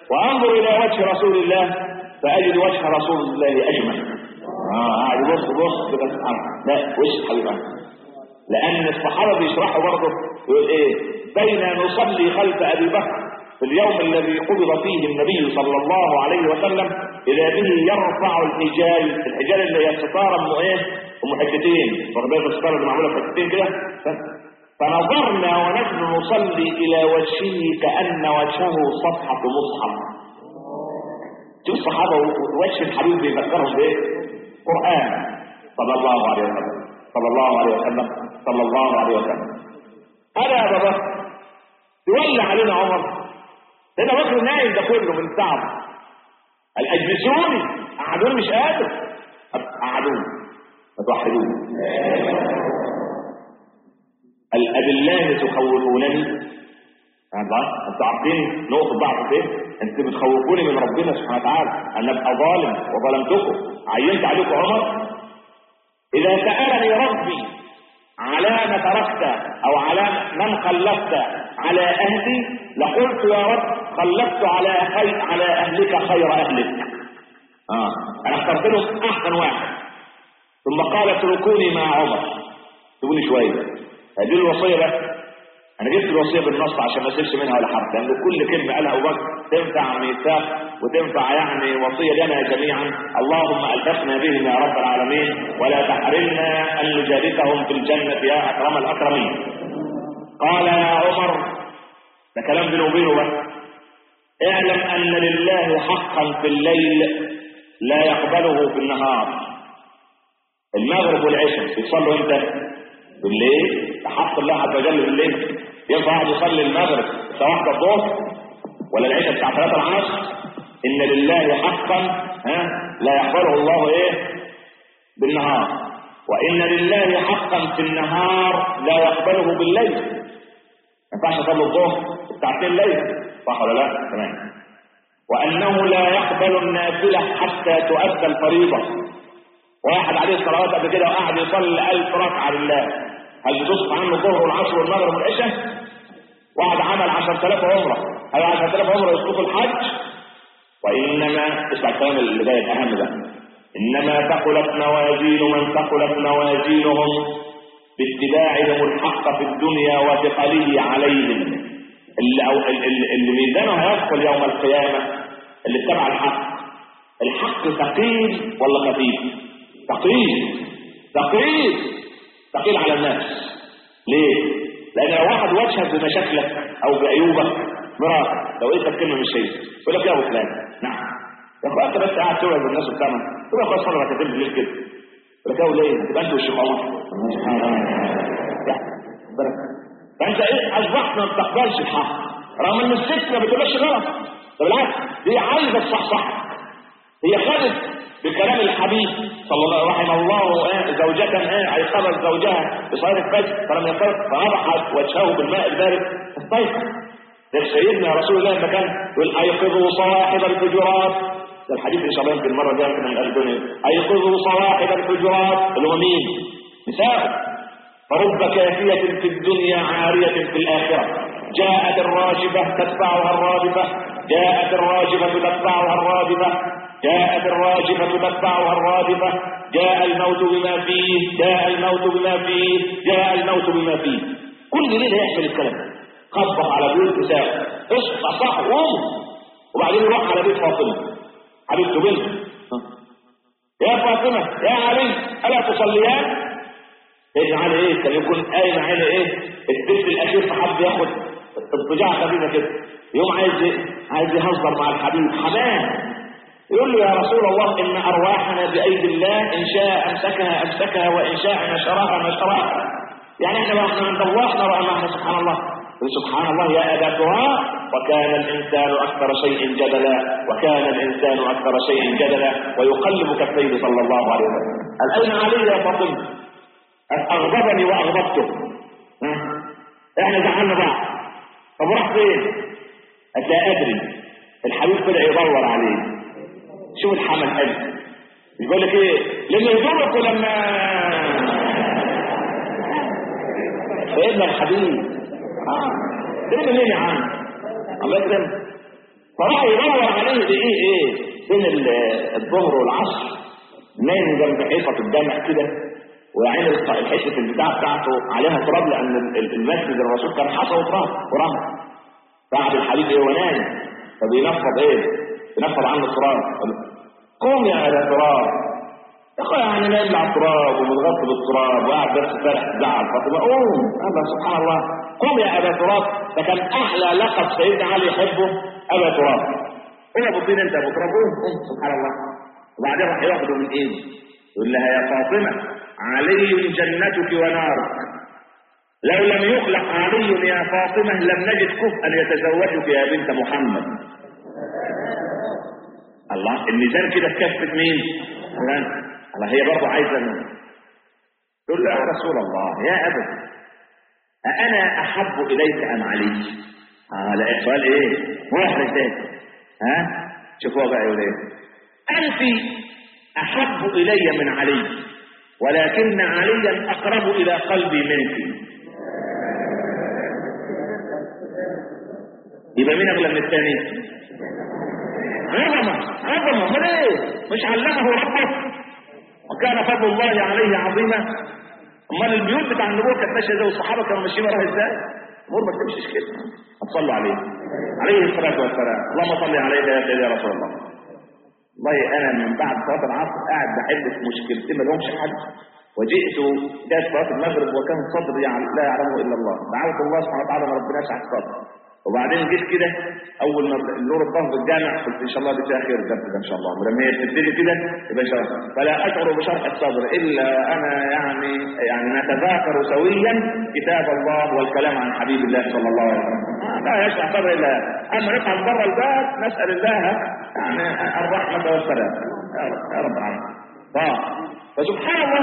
وانظر الى وجه رسول الله فاجد وجه رسول الله اجمل. قاعد بص كده لا وش حبيبي، لان الصحابه بيشرحوا برضه يقول ايه بين نصلي خلف ابي بكر في اليوم الذي قبض فيه النبي صلى الله عليه وسلم اذا به يرفع الحجال اللي هي ستاره ايه ومحجتين، واخدين الستاره اللي معموله بحجتين كده. فنظرنا ونحن نصلي الى وجهه كان وجهه صفحه مصحف. شوف الصحابه وجه الحبيب بيذكرهم بايه؟ قران صلى الله عليه وسلم صلى الله عليه وسلم صلى الله عليه وسلم. انا يا بابا تولى علينا عمر لأن بكر نايم ده كله من تعب. قال اجلسوني، قعدوني مش قادر. قعدوني ما توحدوني. قال أبالله تخوفونني؟ انتوا عارفين نقطة ضعف فين؟ انتوا بتخوفوني من ربنا سبحانه وتعالى ان ابقى ظالم وظلمتكم، عينت عليكم عمر. اذا سألني ربي على ما تركت او على من خلفت على اهلي لقلت يا رب خلفت على اهلك خير اهلك. انا اخترت لهم احسن واحد. ثم قال اتركوني مع عمر، سيبوني شويه. هذه الوصيه بقى انا جبت الوصيه بالنص عشان ما اسيبش منها ولا حرف، لان كل كلمه قالها ابو بكر تنفع ميثاق وتنفع يعني وصيه لنا جميعا. اللهم البسنا بهم يا رب العالمين ولا تحرمنا ان نجالسهم في الجنه يا اكرم الاكرمين. قال يا عمر، ده كلام بينه وبينه بقى، اعلم ان لله حقا في الليل لا يقبله في النهار. المغرب والعشاء يصلوا امتى؟ بالليل. حق الله عز وجل بالليل. ينفع واحد يصلي المغرب الساعه 1 الظهر ولا العشاء الساعه 3 العصر؟ ان لله حقا لا يقبله الله ايه؟ بالنهار. وان لله حقا في النهار لا يقبله بالليل. ما ينفعش اصلي الظهر الساعتين الليل، صح ولا لا؟ تمام. وانه لا يقبل النافله حتى تؤدى الفريضه. واحد عليه الصلوات قبل كده وقعد يصلي 1000 ركعه لله، هل بتصف عنه الظهر والعصر والمغرب والعشاء؟ واحد عمل 10,000 عمره، هل 10,000 عمره يسقط الحج؟ وانما اسمع الكلام اللي جاي الاهم ده، انما ثقلت موازين من ثقلت موازينهم باتباعهم الحق في الدنيا وثقله عليهم. اللي ميزانه هيدخل يوم القيامه اللي اتبع الحق. الحق ثقيل ولا خفيف؟ ثقيل على الناس. ليه؟ لان لو واحد وجهك بمشاكلك او بعيوبك مراتك، لو قلت كلمه مش شيء يقول لك يا ابو فلان نعم يا اخويا انت بس قاعد توعد الناس وبتعمل تقول يا اخويا صلي ركعتين بالليل كده، يقول لك يا وليه تبقى انت والشيخ عمر فانت ايه اصبحت ما بتقبلش الحق رغم ان الست ما بتقولش غلط، بالعكس هي عايزه تصحصح. هي خدت بكلام الحبيب صلى الله رحمه الله زوجة ايقظت زوجها بصلاة الفجر فلم يقظ فنضحت وجهه بالماء البارد استيقظ. سيدنا رسول الله لما كان يقول ايقظوا صواحب الحجرات، ده الحديث اللي شباب بالمره جاء من الاردن، ايقظوا صواحب الحجرات اللي هم مين؟ نساء. فرب كافية في الدنيا عارية في الآخرة. جاءت الراجفة تتبعها الرادفة، جاءت الراجفة تتبعها الرادفة، جاءت الراجفة تتبعها الرادفة، جاء الموت بما فيه، جاء الموت بما فيه، جاء الموت بما فيه. كل ليلة يحصل الكلام ده. خبط على بيوت نساء، اصحى صح وقوم، وبعدين يروح على بيت فاطمة حبيبته بنت، يا فاطمة يا علي ألا تصليان؟ سيدنا علي ايه كان يكون قايم على ايه الثلث الاخير فحب ياخد اضطجاع خفيفه كده، يوم عايز يهزر مع الحبيب حماه، يقول له يا رسول الله ان ارواحنا بايدي الله ان شاء امسكها وان شاء نشرها. يعني احنا عند الله نرى ما احنا سبحان الله. سبحان الله يا ابا تراب وكان الانسان اكثر شيء جدلا ويقلب كفيه صلى الله عليه وسلم. اين علي يا فاطمه؟ أغضبني وأغضبته، احنا زعلنا بعض، طب راح فين؟ لا أدري. الحبيب طلع يدور عليه، شوف الحمل حلو يقول لك ايه لما يدورك ولما سيدنا الحبيب ده منين يا عم؟ الله يكرمك. فراح يدور عليه ايه بين الظهر والعصر، نايم جنب حيطه الجامع كده، وعين الحته البتاع بتاعته عليها تراب، لان المسجد الرسول كان حصى وتراب ورمل. فعب الحبيب ايه ونايم، فبينفض بينفض عنه التراب. قوم يا ابا تراب، يا اخويا يعني نايم على التراب ومتغطى بالتراب وقاعد بس فرح زعل فاطمه، قوم. هذا سبحان الله، قوم يا ابا تراب. فكان احلى لقب سيدنا علي يحبه ابا تراب. قول ابو طين انت ابو تراب، قوم. سبحان الله. وبعدين راح ياخده من ايده يقول لها يا فاطمه علي جنتك ونارك، لو لم يخلق علي يا فاطمه لم نجد كفءا يتزوجك يا بنت محمد. الله، الميزان كده في كفه مين؟ الله، هي برضه عايزه تقول له يا رسول الله يا ابت أأنا أحب إليك أم علي؟ لا، السؤال إيه؟ محرج ده. شوفوا بقى يقول إيه؟ أنت أحب إلي من علي، ولكن عليا أقرب إلى قلبي منك. يبقى مين أغلى من الثاني؟ عظمة. من إيه؟ مش علمه ربه وكان فضل الله عليه عظيما؟ امال البيوت بتاع النبوه كانت ماشيه زي الصحابه كانوا ماشيين وراها ازاي؟ الامور ما تمشيش كده. هتصلوا عليه الصلاه والسلام. اللهم صل عليك يا سيدي يا رسول الله. والله انا من بعد صلاه العصر قاعد بحل في مشكلتين ما لهمش حل، وجئت جاءت صلاه المغرب وكان صدري لا يعلمه الا الله. دعوت الله سبحانه وتعالى ان ربنا يشرح صدري، وبعدين جيت كده اول ما النور اتطفى في الجامع قلت ان شاء الله دي فيها خير الدرس ده ان شاء الله، ولما هي تبتدي كده يبقى شرح. فلا اشعر بشرح الصدر الا انا يعني نتذاكر سويا كتاب الله والكلام عن حبيب الله صلى الله عليه وسلم. لا يشرح صدر الا اما نطلع من بره الباب نسال الله يعني الرحمه والسلام يا رب العالمين. فسبحان الله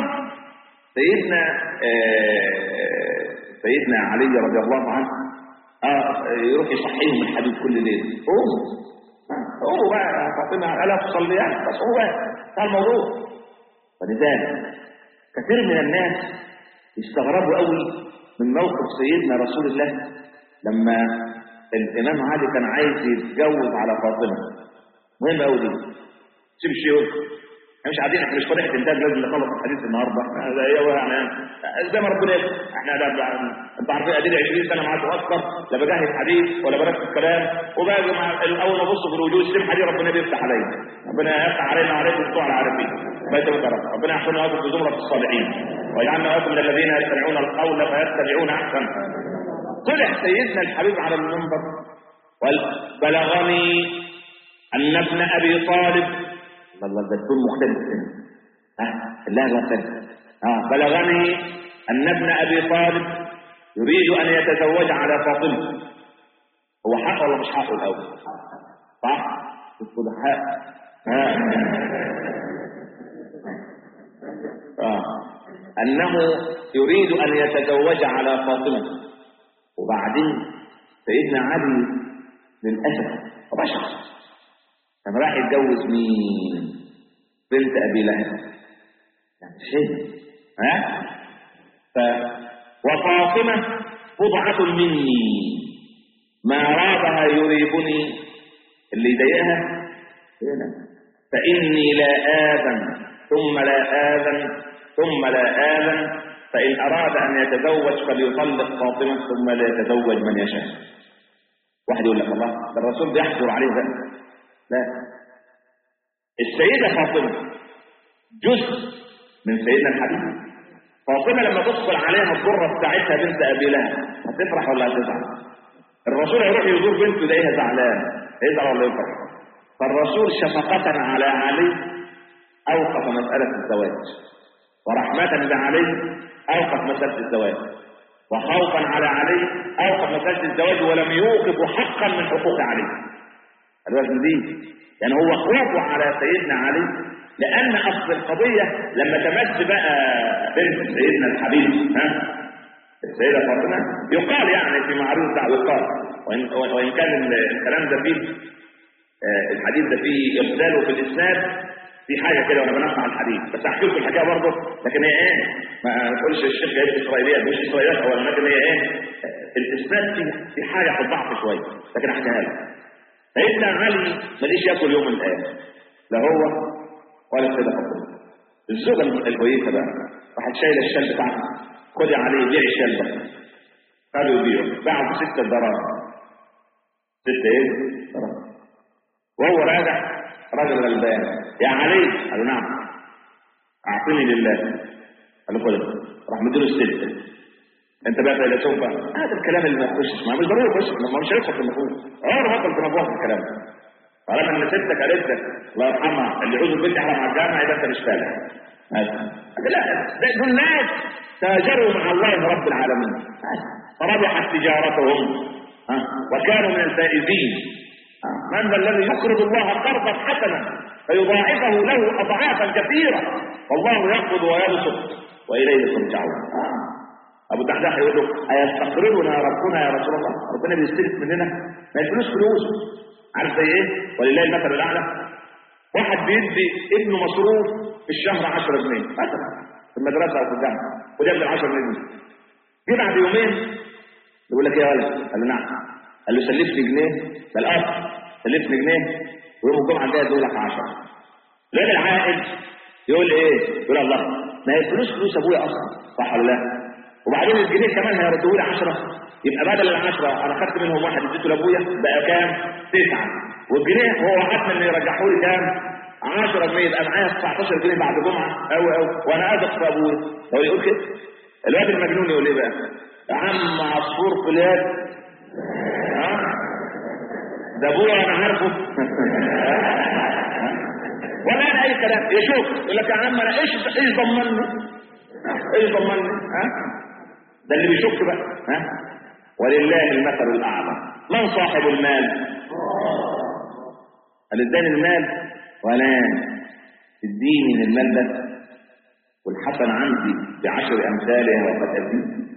سيدنا علي رضي الله عنه يروح يصحيهم الحبيب كل ليله. قوموا بقى يا فاطمه الا تصليان، بس هو ده الموضوع. ولذلك كثير من الناس يستغربوا قوي من موقف سيدنا رسول الله لما الامام علي كان عايز يتجوز على فاطمه. مهم قوي دي، سيب الشيوخ، احنا مش قاعدين، احنا مش طريقه انتاج لازم نخلص الحديث النهارده. يعني زي ما ربنا يقول، احنا انتوا عارفين اديني 20 سنه معاكم اكثر، لا بجهز حديث ولا بركز كلام، وباجي مع اول ما ابص في الوجوه السمحه دي ربنا بيفتح علينا، ربنا يفتح علينا وعليكم بتوع العارفين. بيت الكرم، ربنا يحفظنا واياكم بزمره الصالحين، ويجعلنا واياكم من الذين يستمعون القول فيتبعون احسنه. طلع سيدنا الحبيب على المنبر بلغني ان ابن ابي طالب، الله ده تكون مختلف اللهجه مختلفه. بلغني ان ابن ابي طالب يريد ان يتزوج على فاطمه. هو حق ولا مش حق الاول؟ صح؟ تقول حق. انه يريد ان يتزوج على فاطمه. وبعدين سيدنا علي للاسف بشر كان راح يتجوز مين؟ بنت ابي لهب. يعني شيء وفاطمه بضعه مني، ما رابها يريبني، اللي يضايقها فاني لا اذن ثم لا اذن ثم لا اذن، فان اراد ان يتزوج فليطلق فاطمه ثم لا يتزوج من يشاء. واحد يقول لك الله ده الرسول بيحجر عليه بقى. لا، السيدة فاطمة جزء من سيدنا الحبيب. فاطمة لما تدخل عليها الضرة بتاعتها بنت أبي لهب هتفرح ولا هتزعل؟ الرسول هيروح يزور بنته يلاقيها زعلان، يزعل ولا يفرح؟ فالرسول شفقة على علي أوقف مسألة الزواج، ورحمة بعلي أوقف مسألة الزواج، وخوفا على علي أوقف مسألة الزواج، ولم يوقف حقا من حقوق علي. الوزن دي يعني هو خوفه على سيدنا علي، لأن أصل القضية لما تمس بقى بنت سيدنا الحبيب السيدة فاطمة، يقال يعني في معروف دعوة يقال، وإن كان الكلام ده فيه الحديث ده فيه إرسال في الإسناد في حاجة كده وأنا بنقع الحديث، بس أحكي لكم الحكاية برضه. لكن هي ما تقولش الشيخ جايب إسرائيليات، مش إسرائيليات أولا، لكن هي الإسناد في حاجة في الضعف شوية، لكن أحكيها لك. سيدنا علي ماليش ياكل يوم من الايام، لا هو ولا السيده فاطمه. الزوجه الكويسه بقى راحت شايله الشال بتاعها، خدي عليه بيع الشال ده. قالوا يبيعوا، باعوا ب6 دراهم. 6 ايه؟ دراهم. وهو راجع راجل غلبان، يا علي قال له نعم. اعطيني لله. قال له خد. راح مديله ال6. انت بقى فيلسوف بقى، هذا الكلام اللي ما يخشش، ما مش ضروري يخش، ما مش هيدخل في النفوس، هدخل في نفوس الكلام. طالما ان ستك قالت لك الله يرحمها اللي يعوز البيت يحرم على الجامع يبقى انت مش فالح. لا، دول ناس تاجروا مع الله رب العالمين فربحت تجارتهم وكانوا من الفائزين. من ذا الذي يقرض الله قرضا حسنا فيضاعفه له اضعافا كثيره والله يقبض ويبسط واليه ترجعون. ابو الدحداح يقول له ايستقرضنا ربنا يا رسول الله؟ ربنا بيستلف مننا؟ ما الفلوس فلوس. عارف زي ايه؟ ولله المثل الاعلى. واحد بيدي ابنه مصروف في الشهر 10 جنيه مثلا في المدرسه او في الجامعه، وده ابن 10 جنيه. جه بعد يومين يقول لك يا ولد، قال له نعم. قال له سلفني جنيه، ده الاب سلفني جنيه ويوم الجمعه الجايه ادوا لك 10. الواد العاقل يقول ايه؟ يقول الله ما هي الفلوس فلوس ابويا اصلا، صح ولا لا؟ وبعدين الجنيه كمان هيردوا لي 10، يبقى بدل ال10 انا خدت منهم واحد اديته لابويا بقى كام؟ 9. والجنيه هو وعدنا ان يرجحوا لي كام؟ 10 جنيه، يبقى معايا 19 جنيه بعد جمعه او وانا اذق في ابويا. لو يقول كده الواد المجنون يقول ايه بقى؟ يا عم عصفور في اليد، ده ابويا انا عارفه. ولا اي كلام يشوف يقول لك يا عم انا ايش ضمني؟ ايش ضمني؟ ده اللي بيشك بقى. ولله المثل الاعلى. من صاحب المال؟ قال اداني المال ولا اديني من المال ده والحسن عندي ب10 امثالها وقد اديت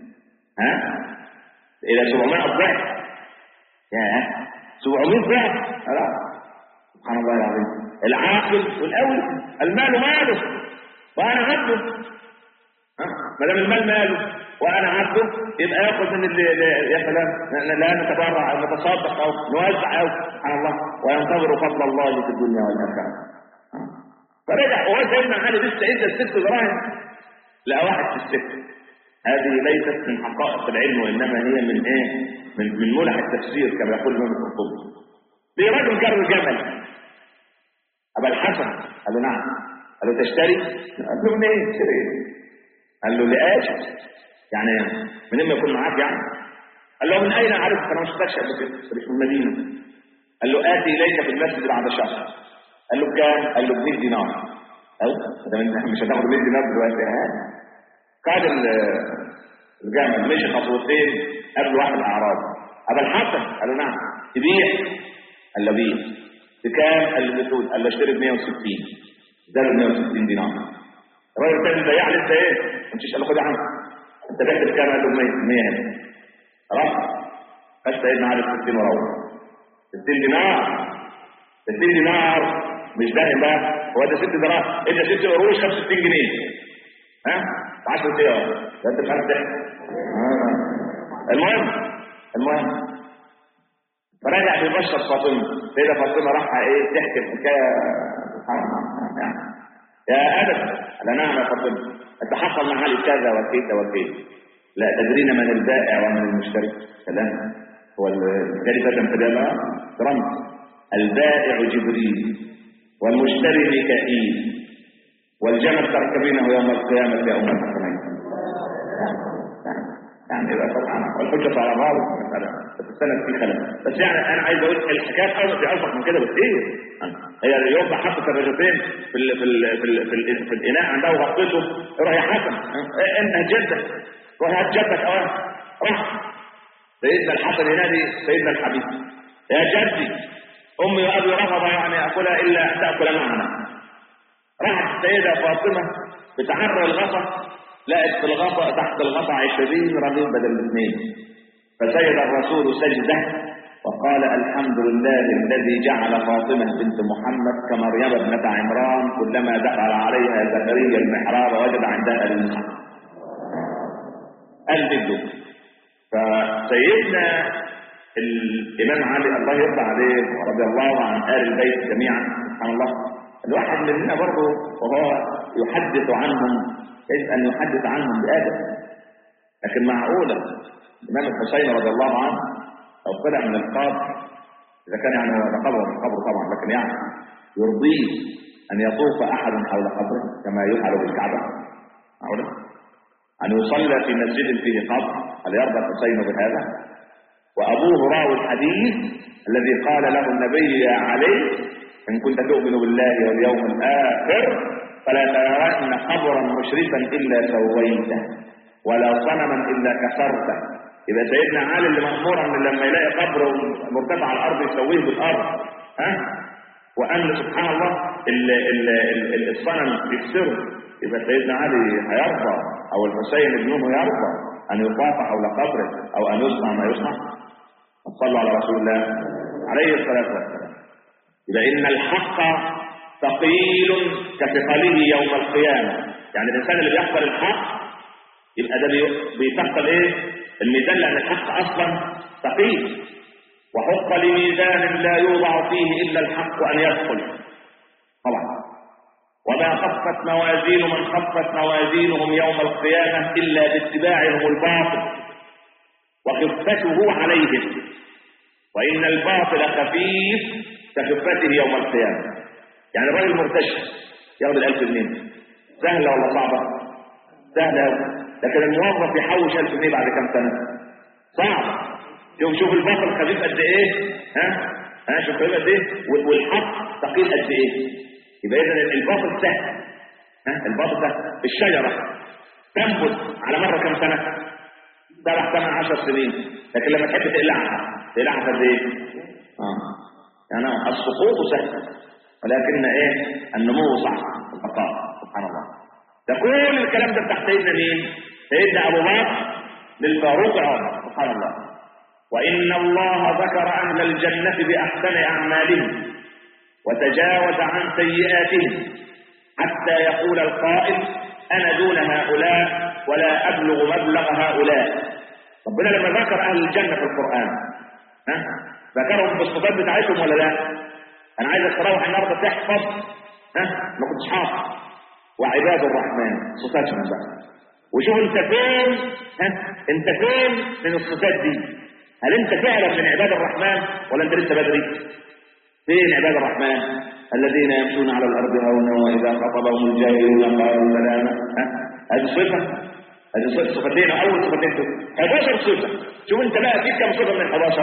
الى 700 ضعف. يا 700 ضعف. سبحان الله العظيم. العاقل والاول المال ماله وانا عبده. ما دام المال ماله وانا عبده يبقى ياخذ من اللي يا سلام. لا نتبرع او نتصدق او نوزع او سبحان الله وينتظر فضل الله في الدنيا والاخره. فرجع وهو سيدنا علي لسه ادى ال6 دراهم لقى واحد في السكه. هذه ليست من حقائق العلم وانما هي من ايه؟ من ملح التفسير كما يقول الامام القرطبي. في رجل جر جمل. ابا الحسن قال له نعم. قال له تشتري؟ قال له منين تشتري؟ قال له لاجل يعني منين ما يكون معاك يعني؟ قال له من اين اعرفك؟ انا ما شفتكش قبل كده، مش من المدينه. قال له اتي اليك في المسجد بعد شهر. قال له بكام؟ قال له ب100 دينار. مش هتاخد 100 دينار دلوقتي. قاد الجامل مشي خطوتين قبل واحد اعرابي. ابا الحسن قال له نعم. تبيع؟ قال له بيع. بكام؟ قال له بتقول. قال له اشتري ب160. اداله 160 دينار. الراجل الثاني بياع لسه ايه؟ قال له خد يا عم انت بعت بكام؟ قال له 100 هنا. خلاص خد سيدنا علي 60 وروح. 60 دينار 60 دينار مش داهم بقى، هو ده 6 دراهم، ادى 6 قروش 65 جنيه. 10 دقايق ده انت مش عارف تحكي. المهم فرجع بيبشر فاطمه. سيدة فاطمه راح ايه تحكي الحكايه. يا ادم قال نعم يا فاطمه انت حصل مع علي كذا وكذا وكذا. لا تدرين من البائع ومن المشتري؟ سلام. هو الكلمه تنتبه رمز. البائع جبريل والمشتري ميكائيل والجمل تركبينه يوم القيامه يا ام الحسنين. يعني يبقى طبعا والحجه على بعض بس السند فيه خلاف. بس يعني انا عايز اقول الحكايه اوضح من كده بكتير. هي يوم حطت الرجلين في الاناء عندها وغطيته روح يا حسن انت جدك روح هات جدك راح سيدنا الحسن ينادي سيدنا الحبيب يا جدي امي وابي رفض يعني اكلها الا ان تاكل معنا. راحت السيده فاطمه بتحرر الغطا لقت في الغطا تحت الغطا 20 رغيف بدل 2. فسجد الرسول سجده وقال الحمد لله الذي جعل فاطمه بنت محمد كمريم ابنه عمران كلما دخل عليها زكريا المحراب وجد عندها رزقا. قال جده. فسيدنا الإمام علي الله يرضى عليه ورضي الله عن آل البيت جميعا سبحان الله. الواحد مننا برضه وهو يحدث عنهم يجب أن يحدث عنهم بآدب، لكن معقولة الإمام الحسين رضي الله عنه لو طلع من القبر، إذا كان يعني هو قبره من قبره طبعا، لكن يعني يرضيه أن يطوف أحد حول قبره كما يفعل بالكعبة؟ معقولة؟ أن يصلى في مسجد فيه قبر، هل يرضى الحسين بهذا؟ وأبوه راوي الحديث الذي قال له النبي يا علي إن كنت تؤمن بالله واليوم الآخر فلا ترين قبرا مشرفا إلا سويته ولا صنما إلا كسرته. يبقى سيدنا علي اللي مأمورا من لما يلاقي قبر مرتفع على الأرض يسويه بالأرض، وأن سبحان الله الصنم يكسره. يبقى سيدنا علي هيرضى أو الحسين ابنه يرضى أن يطاف حول قبره أو أن يصنع ما يصنع؟ صلوا على رسول الله عليه الصلاة والسلام. يبقى إن الحق ثقيل كثقله يوم القيامة. يعني الإنسان اللي بيحصل الحق يبقى ده بيثقل إيه؟ الميزان، لأن الحق أصلا ثقيل. وحق لميزان لا يوضع فيه إلا الحق أن يدخل طبعا. وما خفت موازين من خفت موازينهم يوم القيامة إلا باتباعهم الباطل وخفته عليهم، وإن الباطل خفيف كخفته يوم القيامة. يعني الراجل مرتشي ياخد 1000 جنيه، سهلة ولا صعبة؟ سهلة. لكن الموظف يحوش 1000 جنيه بعد كم سنة؟ صعب. شوف الباطل خفيف قد ايه، شوف خفيف قد ايه، والحق ثقيل قد ايه. يبقى اذا الباطل سهل، الباطل سهل. الشجرة تنبت على مرة كم سنة؟ 7 8 10 سنين. لكن لما تحب تقلعها قد ايه؟ يعني السقوط سهل، ولكن ايه؟ النمو صعب، البقاء سبحان الله. ده كل الكلام ده تحت سيدنا مين؟ سيدنا ابو بكر للفاروق عمر سبحان الله. وان الله ذكر اهل الجنة باحسن اعمالهم وتجاوز عن سيئاتهم حتى يقول القائل انا دون هؤلاء ولا ابلغ مبلغ هؤلاء. ربنا لما ذكر اهل الجنة في القرآن ذكرهم بالصفات بتاعتهم ولا لا؟ انا عايزك تروح النهارده تحفظ ما كنتش حافظ وعباد الرحمن صفاتهم بقى، وشوف انت فين، انت فين من الصفات دي. هل انت فعلا من عباد الرحمن ولا انت لسه بدري؟ فين عباد الرحمن؟ الذين يمشون على الارض هونا واذا خطبهم الجاهلون قالوا سلاما. هذه صفه، هذه صفتين، اول صفتين 11 صفه. شوف انت بقى فيك كم صفه من 11؟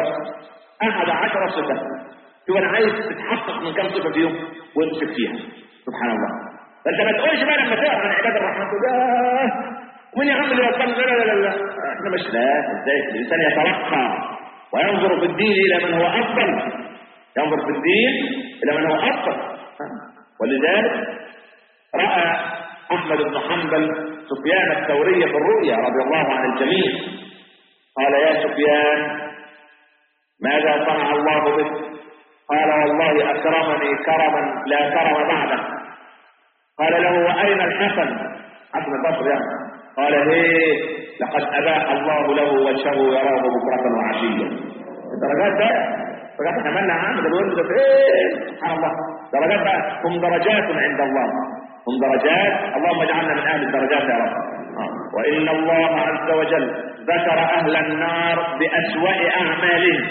11 صفه. شوف انا عايز تتحقق من كم صفه فيهم وامسك فيها سبحان الله. فانت ما تقولش بقى لما تقرا عن عباد الرحمن تقول ومين يا عم اللي يوصل؟ لا احنا مش، لا. ازاي الانسان يترقى وينظر في الدين الى من هو افضل، ينظر في الدين الى من هو افضل. ولذلك راى احمد بن حنبل سفيان الثوري في الرؤيا رضي الله عن الجميع، قال يا سفيان ماذا صنع الله بك؟ قال والله اكرمني كرما لا كرم بعده. قال له واين الحسن؟ حسن البصري يعني. قال هيه لقد اباح الله له وجهه يراه بكره وعشيه. الدرجات بقى درجات عملنا عام ده بيقول ده ايه سبحان الله. درجات بقى هم درجات عند الله، هم درجات. اللهم اجعلنا من اهل الدرجات يا رب. وان الله عز وجل ذكر اهل النار باسوأ اعمالهم،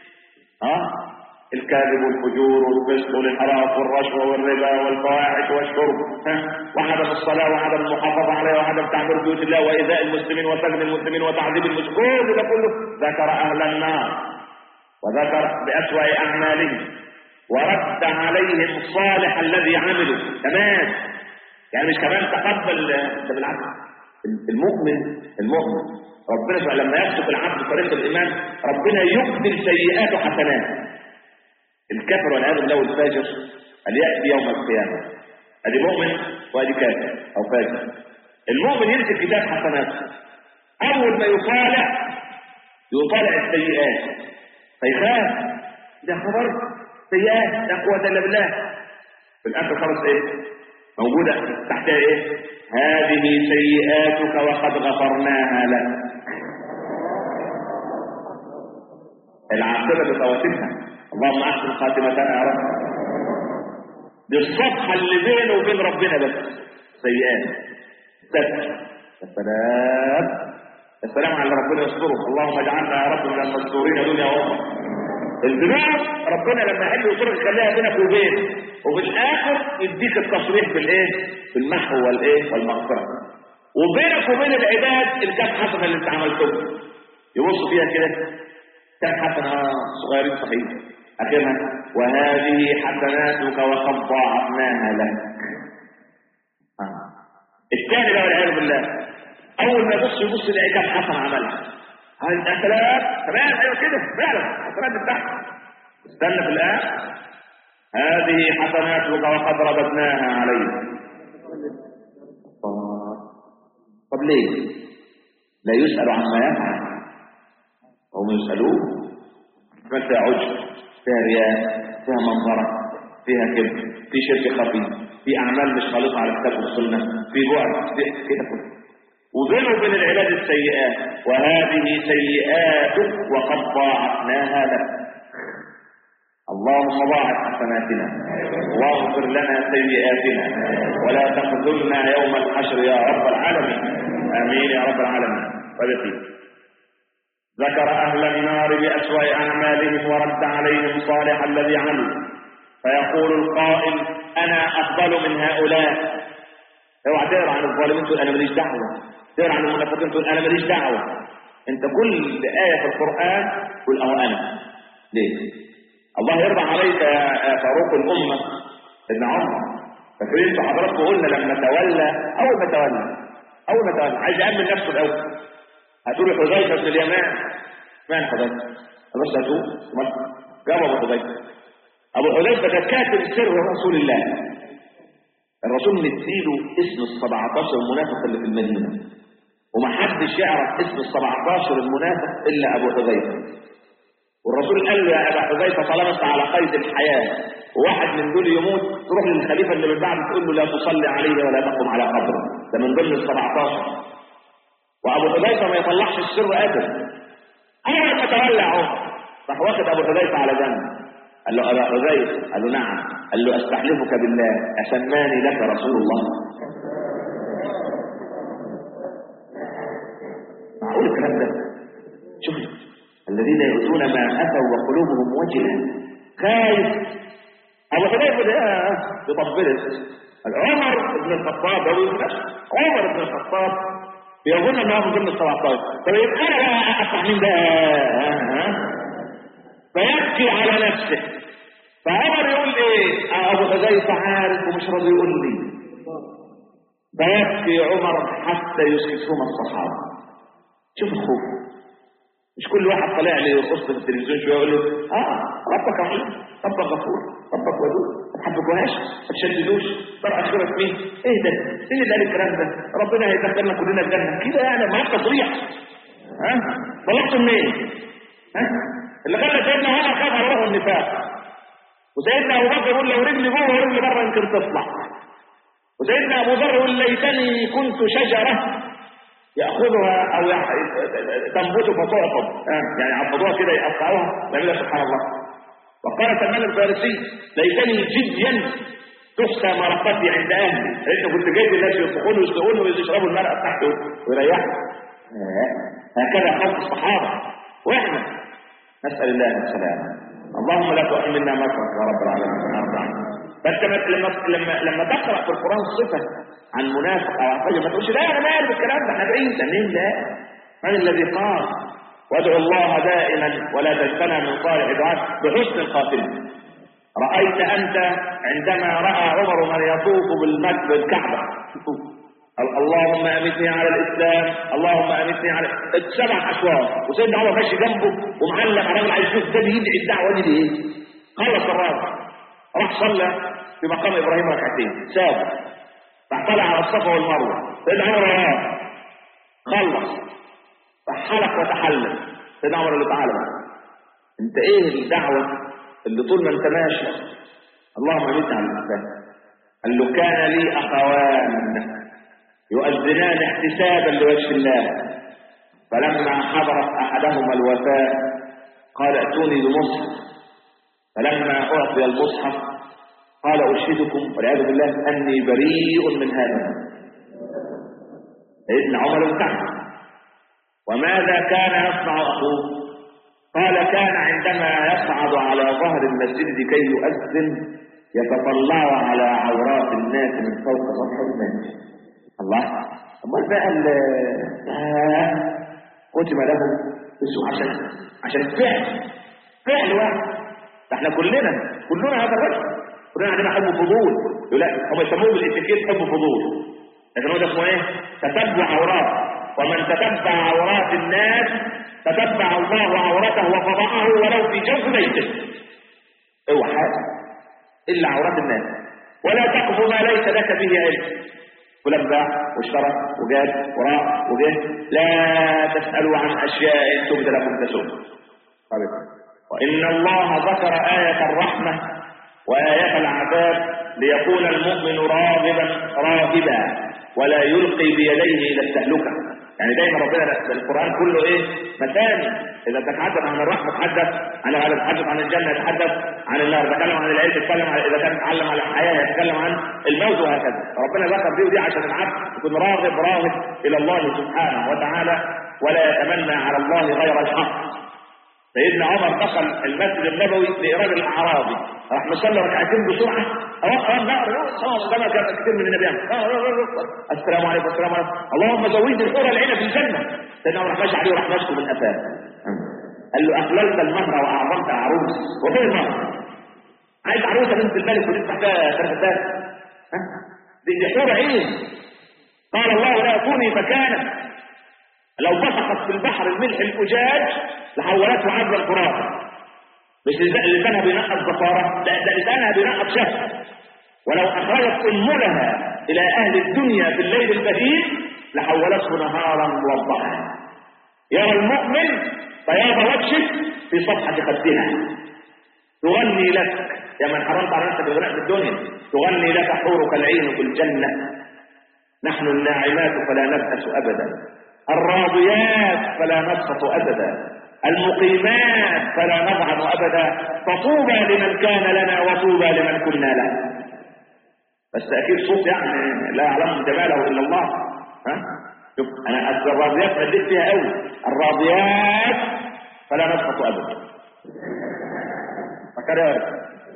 الكاذب والفجور والفسق والانحراف والرشوه والربا والفواحش والشرب، وعدم الصلاه وعدم المحافظه عليها وعدم تعمير بيوت الله وايذاء المسلمين وسجن المسلمين وتعذيب المسلمين، ده كله ذكر اهل النار وذكر باسوأ اعمالهم ورد عليهم صالح الذي عملوا كمان. يعني مش كمان تقبل، ده بالعكس. المؤمن ربنا لما يسلك العبد طريق الايمان ربنا يبدل سيئاته حسنات. الكافر والعياذ بالله والفاجر اللي ياتي يوم القيامه ادي مؤمن وادي كافر او فاجر. المؤمن يمسك كتاب حسناته، اول ما يطالع السيئات فيخاف، ده خبر سيئات لا قوه الا بالله. في الاخر خلاص ايه موجوده تحتها ايه؟ هذه سيئاتك وقد غفرناها لك. العاقبة بخواتمها. اللهم احسن خاتمتنا يا رب. دي الصفحة اللي بينه وبين ربنا بس سيئات ستر. السلام السلام على ربنا يستره. اللهم اجعلنا يا رب من المستورين دنيا واخرى. الذنوب ربنا لما يحل يسترك يخليها بينك وبينه، وفي الاخر يديك التصريح بالايه؟ بالمحو والايه؟ والمغفره. وبينك وبين العباد الكام حسنه اللي انت عملتهم يبصوا فيها كده كام حسنه صغيرين صحيح. اخرها وهذه حسناتك وقد ضاعفناها لك. الثاني بقى والعياذ بالله اول ما يبص يلاقي كام حسنه عملها. الثلاث تمام ايوه كده فعلا حسنات بتاعتك. استنى في الآن هذه حسناتك وقد رددناها عليك. طب ليه؟ لا يسأل عما يفعل هم يسألون. فيها عجب، فيها رياء، فيها منظرة، فيها كبر، في شرك خفي، في أعمال مش خالصة على الكتاب والسنة، في بعد كده كله. وبينه وبين العباد السيئات وهذه سيئاتك وقد ضاعفناها لك. اللهم ضاعف حسناتنا واغفر لنا سيئاتنا ولا تخذلنا يوم الحشر يا رب العالمين. امين يا رب العالمين. فبقي ذكر اهل النار باسوأ اعمالهم ورد عليهم صالح الذي عملوا فيقول القائل انا افضل من هؤلاء. اوعى تقرا عن الظالمين تقول انا ماليش دعوه، تقرا عن المنافقين تقول انا ماليش دعوه. انت كل ايه في القران قول اهو انا. ليه؟ الله يرضى عليك يا فاروق الامه ابن عمر. فاكرين انتوا حضراتكم قلنا لما تولى اول ما تولى عايز يامن نفسه الاول. هتقول حذيفه بن اليمان. مين حذيفه؟ بس هتقول جاب ابو حذيفه. ابو حذيفه ده كاتب سر رسول الله. الرسول مديله اسم ال17 المنافق اللي في المدينه، ومحدش يعرف اسم ال17 المنافق الا ابو حذيفه. والرسول قال له يا ابا حذيفه طالما انت على قيد الحياه وواحد من دول يموت تروح للخليفه اللي من بعد تقول له لا تصلي عليه ولا تقم على قبره. ده من ضمن ال17. وابو حذيفه ما يطلعش السر ابدا. اول ما تولى عمر راح واخد ابو حذيفه على جنب قال له ابا حذيفه. قال له نعم. قال له استحلفك بالله اسماني لك رسول الله. معقول الكلام ده؟ شوف الذين يؤتون ما اتوا وقلوبهم وجله خايف. ابو حذيفه ده بيطبلت. عمر بن الخطاب عمر بن الخطاب يظن انه من ضمن ال17. طب يبقى انا بقى افتح مين ده؟ فيبكي على نفسه. فعمر يقول ايه؟ ابو حذيفه عارف ومش راضي يقول لي. فيبكي عمر حتى يسكتهم الصحابه. شوف الخوف. مش كل واحد طالع لي يرقص في التلفزيون شويه يقول له ربك رحيم، ربك غفور، ربك ودود، ما تحبكوهاش، ما تشددوش، ترى اخرك مين؟ ايه ده؟ ايه ده الكلام ده؟ ربنا هيدخلنا كلنا الجنه كده يعني معاك تصريح. طلعتوا منين؟ اللي خلى سيدنا عمر خاف على روحه النفاق. وسيدنا ابو بكر يقول لو رجلي جوه ورجلي بره يمكن تطلع. وسيدنا ابو ذر يقول ليتني كنت شجره ياخذها او تنبت فتعقب. يعني عضدوها كده يقطعوها ويعملها سبحان الله. وقال سلمان الفارسي ليتني جديا تحسى مرقتي عند اهلي. انت كنت جايب الناس يطبخون ويسلقون ويشربوا المرقه بتاعته ويريحوا. هكذا خوف الصحابه. واحنا نسال الله السلامه. اللهم لا تؤمنا مكرك يا رب العالمين. بس لما تقرا في القران صفه عن منافق او عن فجر ما تقولش لا انا مالي بالكلام ده احنا بعيد. مين لا؟ من الذي قال وادعوا الله دائما ولا تجتنى من صالح دعاء بحسن الخاتمه. رايت انت عندما راى عمر من يطوف بالكعبه اللهم امتني على الاسلام، اللهم امتني على 7 اشواط، وسيدنا عمر ماشي جنبه ومعلق على عايز يشوف ده بيدعي الدعوه دي ايه. خلص الرابع راح صلى في مقام ابراهيم ركعتين سابق. فطلع على الصفا والمروه سيدنا عمر خلص فحلق وتحلل. سيدنا عمر اللي تعالى انت ايه الدعوه اللي طول ما انت ماشي اللهم امتني على الاسلام. قال له كان لي اخوان يؤذنان احتسابا لوجه الله فلما حضرت احدهما الوفاه قال ائتوني بمصحف، فلما أعطي المصحف قال أشهدكم والعياذ بالله أني بريء من هذا. سيدنا عمر انتهى. وماذا كان يصنع أخوه؟ قال كان عندما يصعد على ظهر المسجد لكي يؤذن يتطلع على عورات الناس من فوق سطح المسجد. الله، امال بقى كتب له عشان فعل واحد. احنا كلنا هذا الرجل، كلنا عندنا حب فضول. لا هم يسموه بالاتيكيت حب فضول، لكن هو ده اسمه ايه؟ تتبع عورات. ومن تتبع عورات الناس تتبع الله عورته وفضحه ولو في جوف بيته. اوعى حاجه الا عورات الناس، ولا تقف ما ليس لك به علم. فلان باع واشترى وجاب وراء وجه، لا تسالوا عن اشياء تبد لكم تسوء. وان الله ذكر آية الرحمة وآية العذاب ليكون المؤمن راغبا ولا يلقي بيديه الى التهلكه. يعني دايما ربنا القرآن كله ايه؟ مثاني. اذا تتحدث عن الرحمة تتحدث عن العذاب، تتحدث عن الجنة يتحدث عن النار، يتكلم عن العلم يتكلم عن، اذا كان يتعلم عن الحياة يتكلم عن الموت، وهكذا. ربنا ذكر دي ودي عشان العبد يكون راغب الى الله سبحانه وتعالى ولا يتمنى على الله غير الحق. سيدنا عمر دخل المسجد النبوي لإراد الأعرابي، راح مصلي ركعتين بسرعة، كما كان كثير من النبي السلام عليكم السلام عليكم، اللهم زوجني الحور العين في الجنة. سيدنا عمر راح ماشي عليه وراح ماسكه من قفاه، قال له أخللت المهر وأعظمت عروس. وفين المهر؟ عايز عروسة بنت الملك ولسه تحتها ثلاث دي حور عين. قال الله لا يكوني مكانك، لو بصقت في البحر الملح الأجاج لحولته عذبا فرات. مش لسانها بينقط زفارة، لا ده لسانها بينقط شهوة. ولو أخرجت أنملها إلى أهل الدنيا في الليل البهيج لحولته نهارا موضحا. يرى المؤمن بياض وجهك في صفحة خدها، تغني لك يا من حرمت على نفسك الغناء في الدنيا، تغني لك حورك العين في الجنة. نحن الناعمات فلا نبأس أبدا، الراضيات فلا نسخط أبدا، المقيمات فلا نضعن أبدا، فطوبى لمن كان لنا وطوبى لمن كنا له. بس أكيد صوت يعني لا يعلم جماله إلا الله. شوف أنا الراضيات مديت فيها قوي، الراضيات فلا نسخط أبدا. فكذا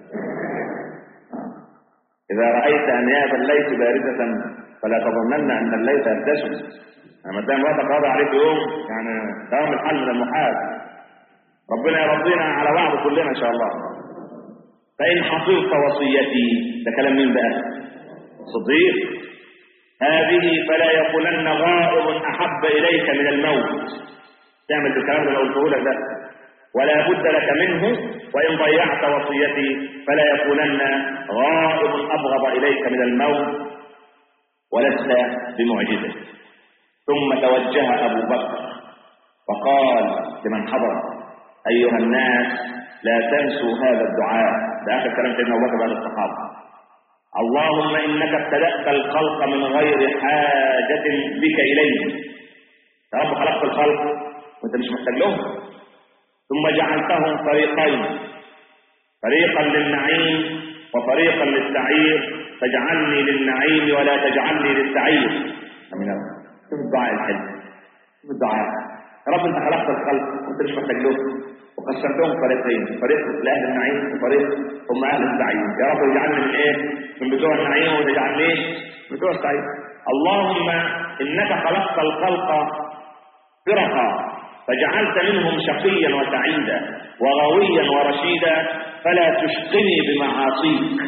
إذا رأيت أنياب الليث باردة فلا تظنن أن الليث يبتسم. لما تلاقي مراتك راضي عليك يوم يعني دوام الحل من المحال. ربنا يرضينا على بعض كلنا ان شاء الله. فان حفظت وصيتي، ده كلام مين بقى؟ صديق. هذه فلا يقولن غائب احب اليك من الموت. تعمل بالكلام اللي قلته لك ده، ولا بد لك منه. وان ضيعت وصيتي فلا يقولن غائب ابغض اليك من الموت ولست بمعجزه. ثم توجه أبو بكر وقال لمن حضر: أيها الناس لا تنسوا هذا الدعاء. ده آخر كلام سيدنا أبو بكر بعد الصحابة. اللهم إنك ابتدأت الخلق من غير حاجة بك إليه. يا رب خلقت الخلق وأنت مش محتاج لهم، ثم جعلتهم فريقين، فريقا للنعيم وفريقا للسعير، فاجعلني للنعيم ولا تجعلني للسعير. شوف الدعاء الحلو، شوف الدعاء. يا رب انت خلقت الخلق وانت مش محتاج له، وقسمتهم فريقين، فريق لاهل النعيم وفريق هم اهل السعير. يا رب اجعلني من ايه؟ من بتوع النعيم وتجعلني من بتوع السعير. اللهم انك خلقت الخلق فرقا فجعلت منهم شقيا وسعيدا وغويا ورشيدا، فلا تشقني بمعاصيك.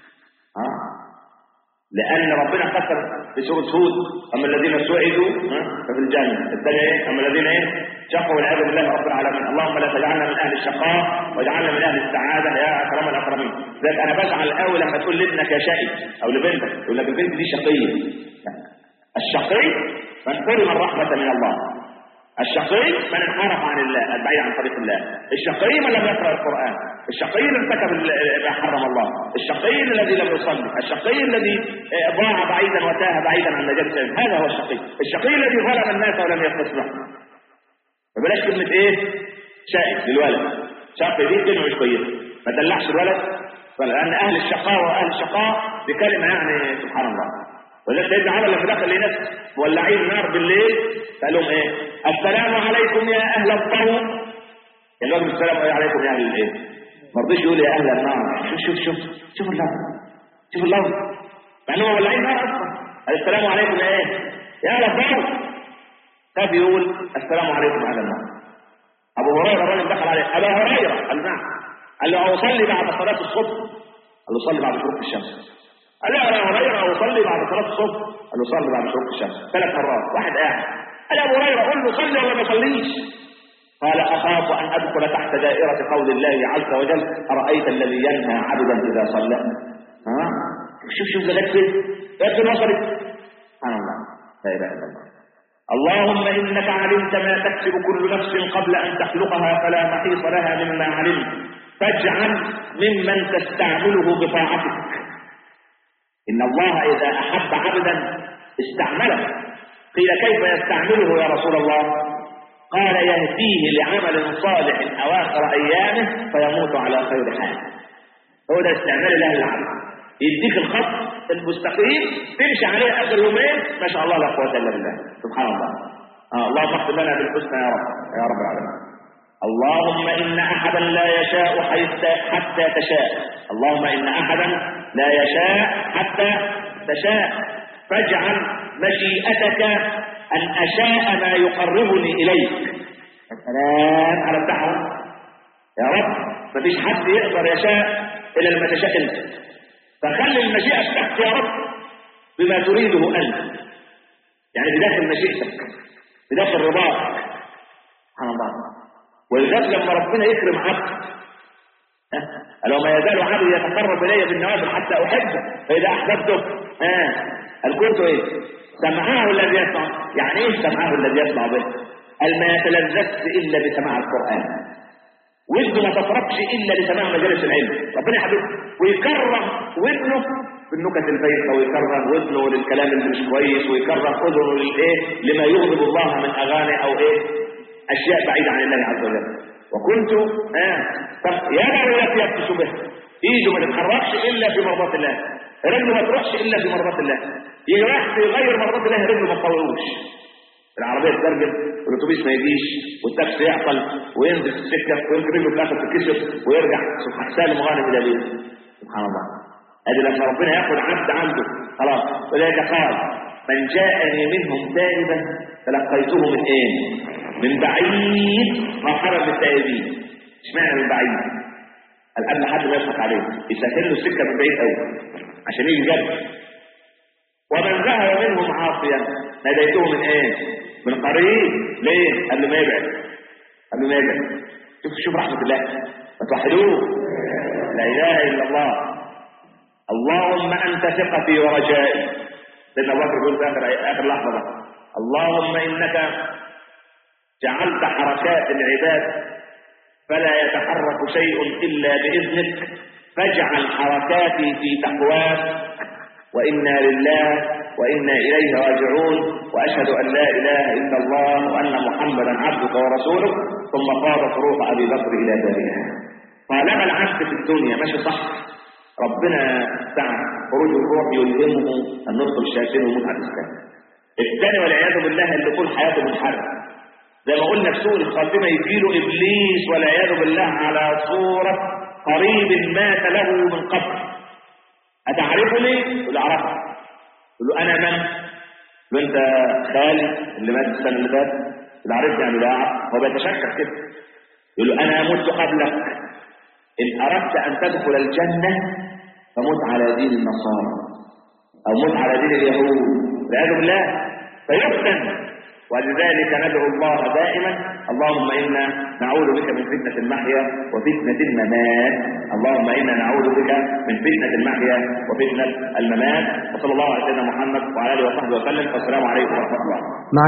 لأن ربنا قسم في سورة هود: أما الذين سعدوا ففي الجنة. الثانية إيه؟ أما الذين شقوا والعياذ بالله رب العالمين. اللهم لا تجعلنا من أهل الشقاء واجعلنا من أهل السعادة يا أكرم الأكرمين. ذلك أنا بزعل قوي لما تقول لابنك يا شقي أو لبنتك يقول لك البنت دي شقية. الشقي من حرم الرحمة من الله، الشقي من انحرف عن الله البعيد عن طريق الله، الشقي من لم يقرأ القرآن، الشقي الذي ارتكب ما حرم الله، الشقي الذي لم يصلي، الشقي الذي ضاع بعيدا وتاه بعيدا عن نجاة السلام. هذا هو الشقي. الشقي الذي ظلم الناس ولم يخلص له. فبلاش كلمة ايه؟ شقي للولد. شقي دي كلمه مش كويسه، ما تدلعش الولد، لان اهل الشقاء واهل الشقاء بكلمه يعني سبحان الله. ولذلك سيدنا عمر لما دخل لناس مولعين نار بالليل قال لهم ايه؟ السلام عليكم يا اهل الضوء. قال لهم السلام عليكم يا اهل الايه؟ ما رضيش يقول يا اهل النار. شوف اللفظ مع انهم مولعين نار اصلا. قال السلام عليكم يا ايه؟ يا اهل الضوء. خاف يقول السلام عليكم يا اهل النار. ابو هريره الراجل دخل عليه، ابو هريره قال نعم. قال له اصلي بعد صلاه الصبح؟ قال له صلي بعد شروق الشمس. قال له يا ابو هريره اصلي بعد صلاه الصبح؟ قال له صلي بعد شروق الشمس. 3 مرات. واحد قاعد قال ابو هريره قل له صلي ولا ما صليش؟ قال اخاف ان ادخل تحت دائره قول الله عز وجل ارايت الذي ينهى عبدا اذا صلى. ها شوف لغايه فين وصلت. سبحان الله، لا اله الا الله. اللهم انك علمت ما تكسب كل نفس قبل ان تخلقها فلا محيص لها مما علمت، فاجعل ممن تستعمله بطاعتك. ان الله اذا احب عبدا استعمله. قيل كيف يستعمله يا رسول الله؟ قال يهديه لعمل صالح اواخر ايامه فيموت على خير حال. هو ده استعمال الله للعبد، يديك الخط المستقيم تمشي عليه اخر يومين ما شاء الله لا قوه الا بالله. سبحان الله. اللهم اغفر لنا بالحسنى يا رب العالمين. اللهم ان احدا لا يشاء حتى تشاء. اللهم ان احدا لا يشاء حتى تشاء، فاجعل مشيئتك ان اشاء ما يقربني اليك. السلام على الدعوه يا رب. مفيش حد يقدر يشاء الا لما تشاء انت، فخلي المشيئة بتاعتك يا رب بما تريده أنت، يعني بداخل مشيئتك بداخل رضاك. سبحان الله. ولذلك لما ربنا يكرم عبد لو ما يزال عبدي يتقرب إلي بالنوافل حتى أحبه فإذا أحببته قال كنت إيه؟ سمعه الذي يسمع. يعني إيه سمعه الذي يسمع به؟ قال ما يتلذذ إلا بسماع القرآن، ودنه ما تفرقش الا لسماع مجالس العلم. ربنا يحبه ويكرم ودنه بالنكت البيضاء، ويكرم ودنه للكلام اللي مش كويس، ويكرم اذنه للايه؟ لما يغضب الله من اغاني او ايه؟ اشياء بعيده عن الله عز وجل. وكنت طب يا مريم يبتسم به، ايده ما تتحركش الا في مرضات الله، رجله ما تروحش الا في مرضات الله، يروح في غير مرضات الله رجله ما تطولوش. العربيه تترجم والاتوبيس ما يجيش والتاكسي يعطل وينزل في السكه ويمكن رجله في الاخر تتكسر ويرجع سبحان سالم غانم الى بيته. سبحان الله. ادي لما ربنا ياخذ عبد عنده خلاص. ولذلك قال من جاءني منهم تائبا تلقيته من ايه؟ من بعيد مرحبا بالتائبين. اشمعنى من بعيد؟ قبل حد ما يضحك عليه يسهل له السكه من بعيد قوي عشان يجي جنب. ومن ذهب منهم عاصيا ناديته من ايه؟ من قريب. ليه؟ قبل ما يبعد. شوف رحمه الله. فتوحدوه لا اله الا الله. اللهم انت ثقتي ورجائي. سيدنا ابو بكر يقول في اخر لحظه بقى اللهم انك جعلت حركات العباد فلا يتحرك شيء الا باذنك، فاجعل حركاتي في تقواك، وانا لله وانا اليه راجعون، واشهد ان لا اله الا الله وان محمدا عبدك ورسولك. ثم قادت روح ابي بكر الى دارها. طالما العبد في الدنيا ماشي صح ربنا سعى خروج الروح يلهمه النطق الشياطين ومتعه الاسلام. الثاني والعياذ بالله اللي طول حياته منحرف زي ما قلنا في سوء الخاتمه يجيله ابليس والعياذ بالله على صوره قريب مات له من قبل. أتعرفني؟ يقول له أعرفك. يقول له أنا من؟ يقول له أنت خالد اللي مات السنة اللي فاتت. يقول له عرفني يعني لا أعرف. هو بيتشكك كده. يقول له أنا مت قبلك، إن أردت أن تدخل الجنة فمت على دين النصارى أو مت على دين اليهود والعياذ بالله فيفتن. ولذلك ندعو الله دائما اللهم إنا نعوذ بك من فتنة المحيا وفتنة الممات. اللهم إنا نعوذ بك من فتنة المحيا وفتنة الممات. وصلى الله على سيدنا محمد وعلى آله وصحبه وسلم. والسلام عليكم ورحمة الله.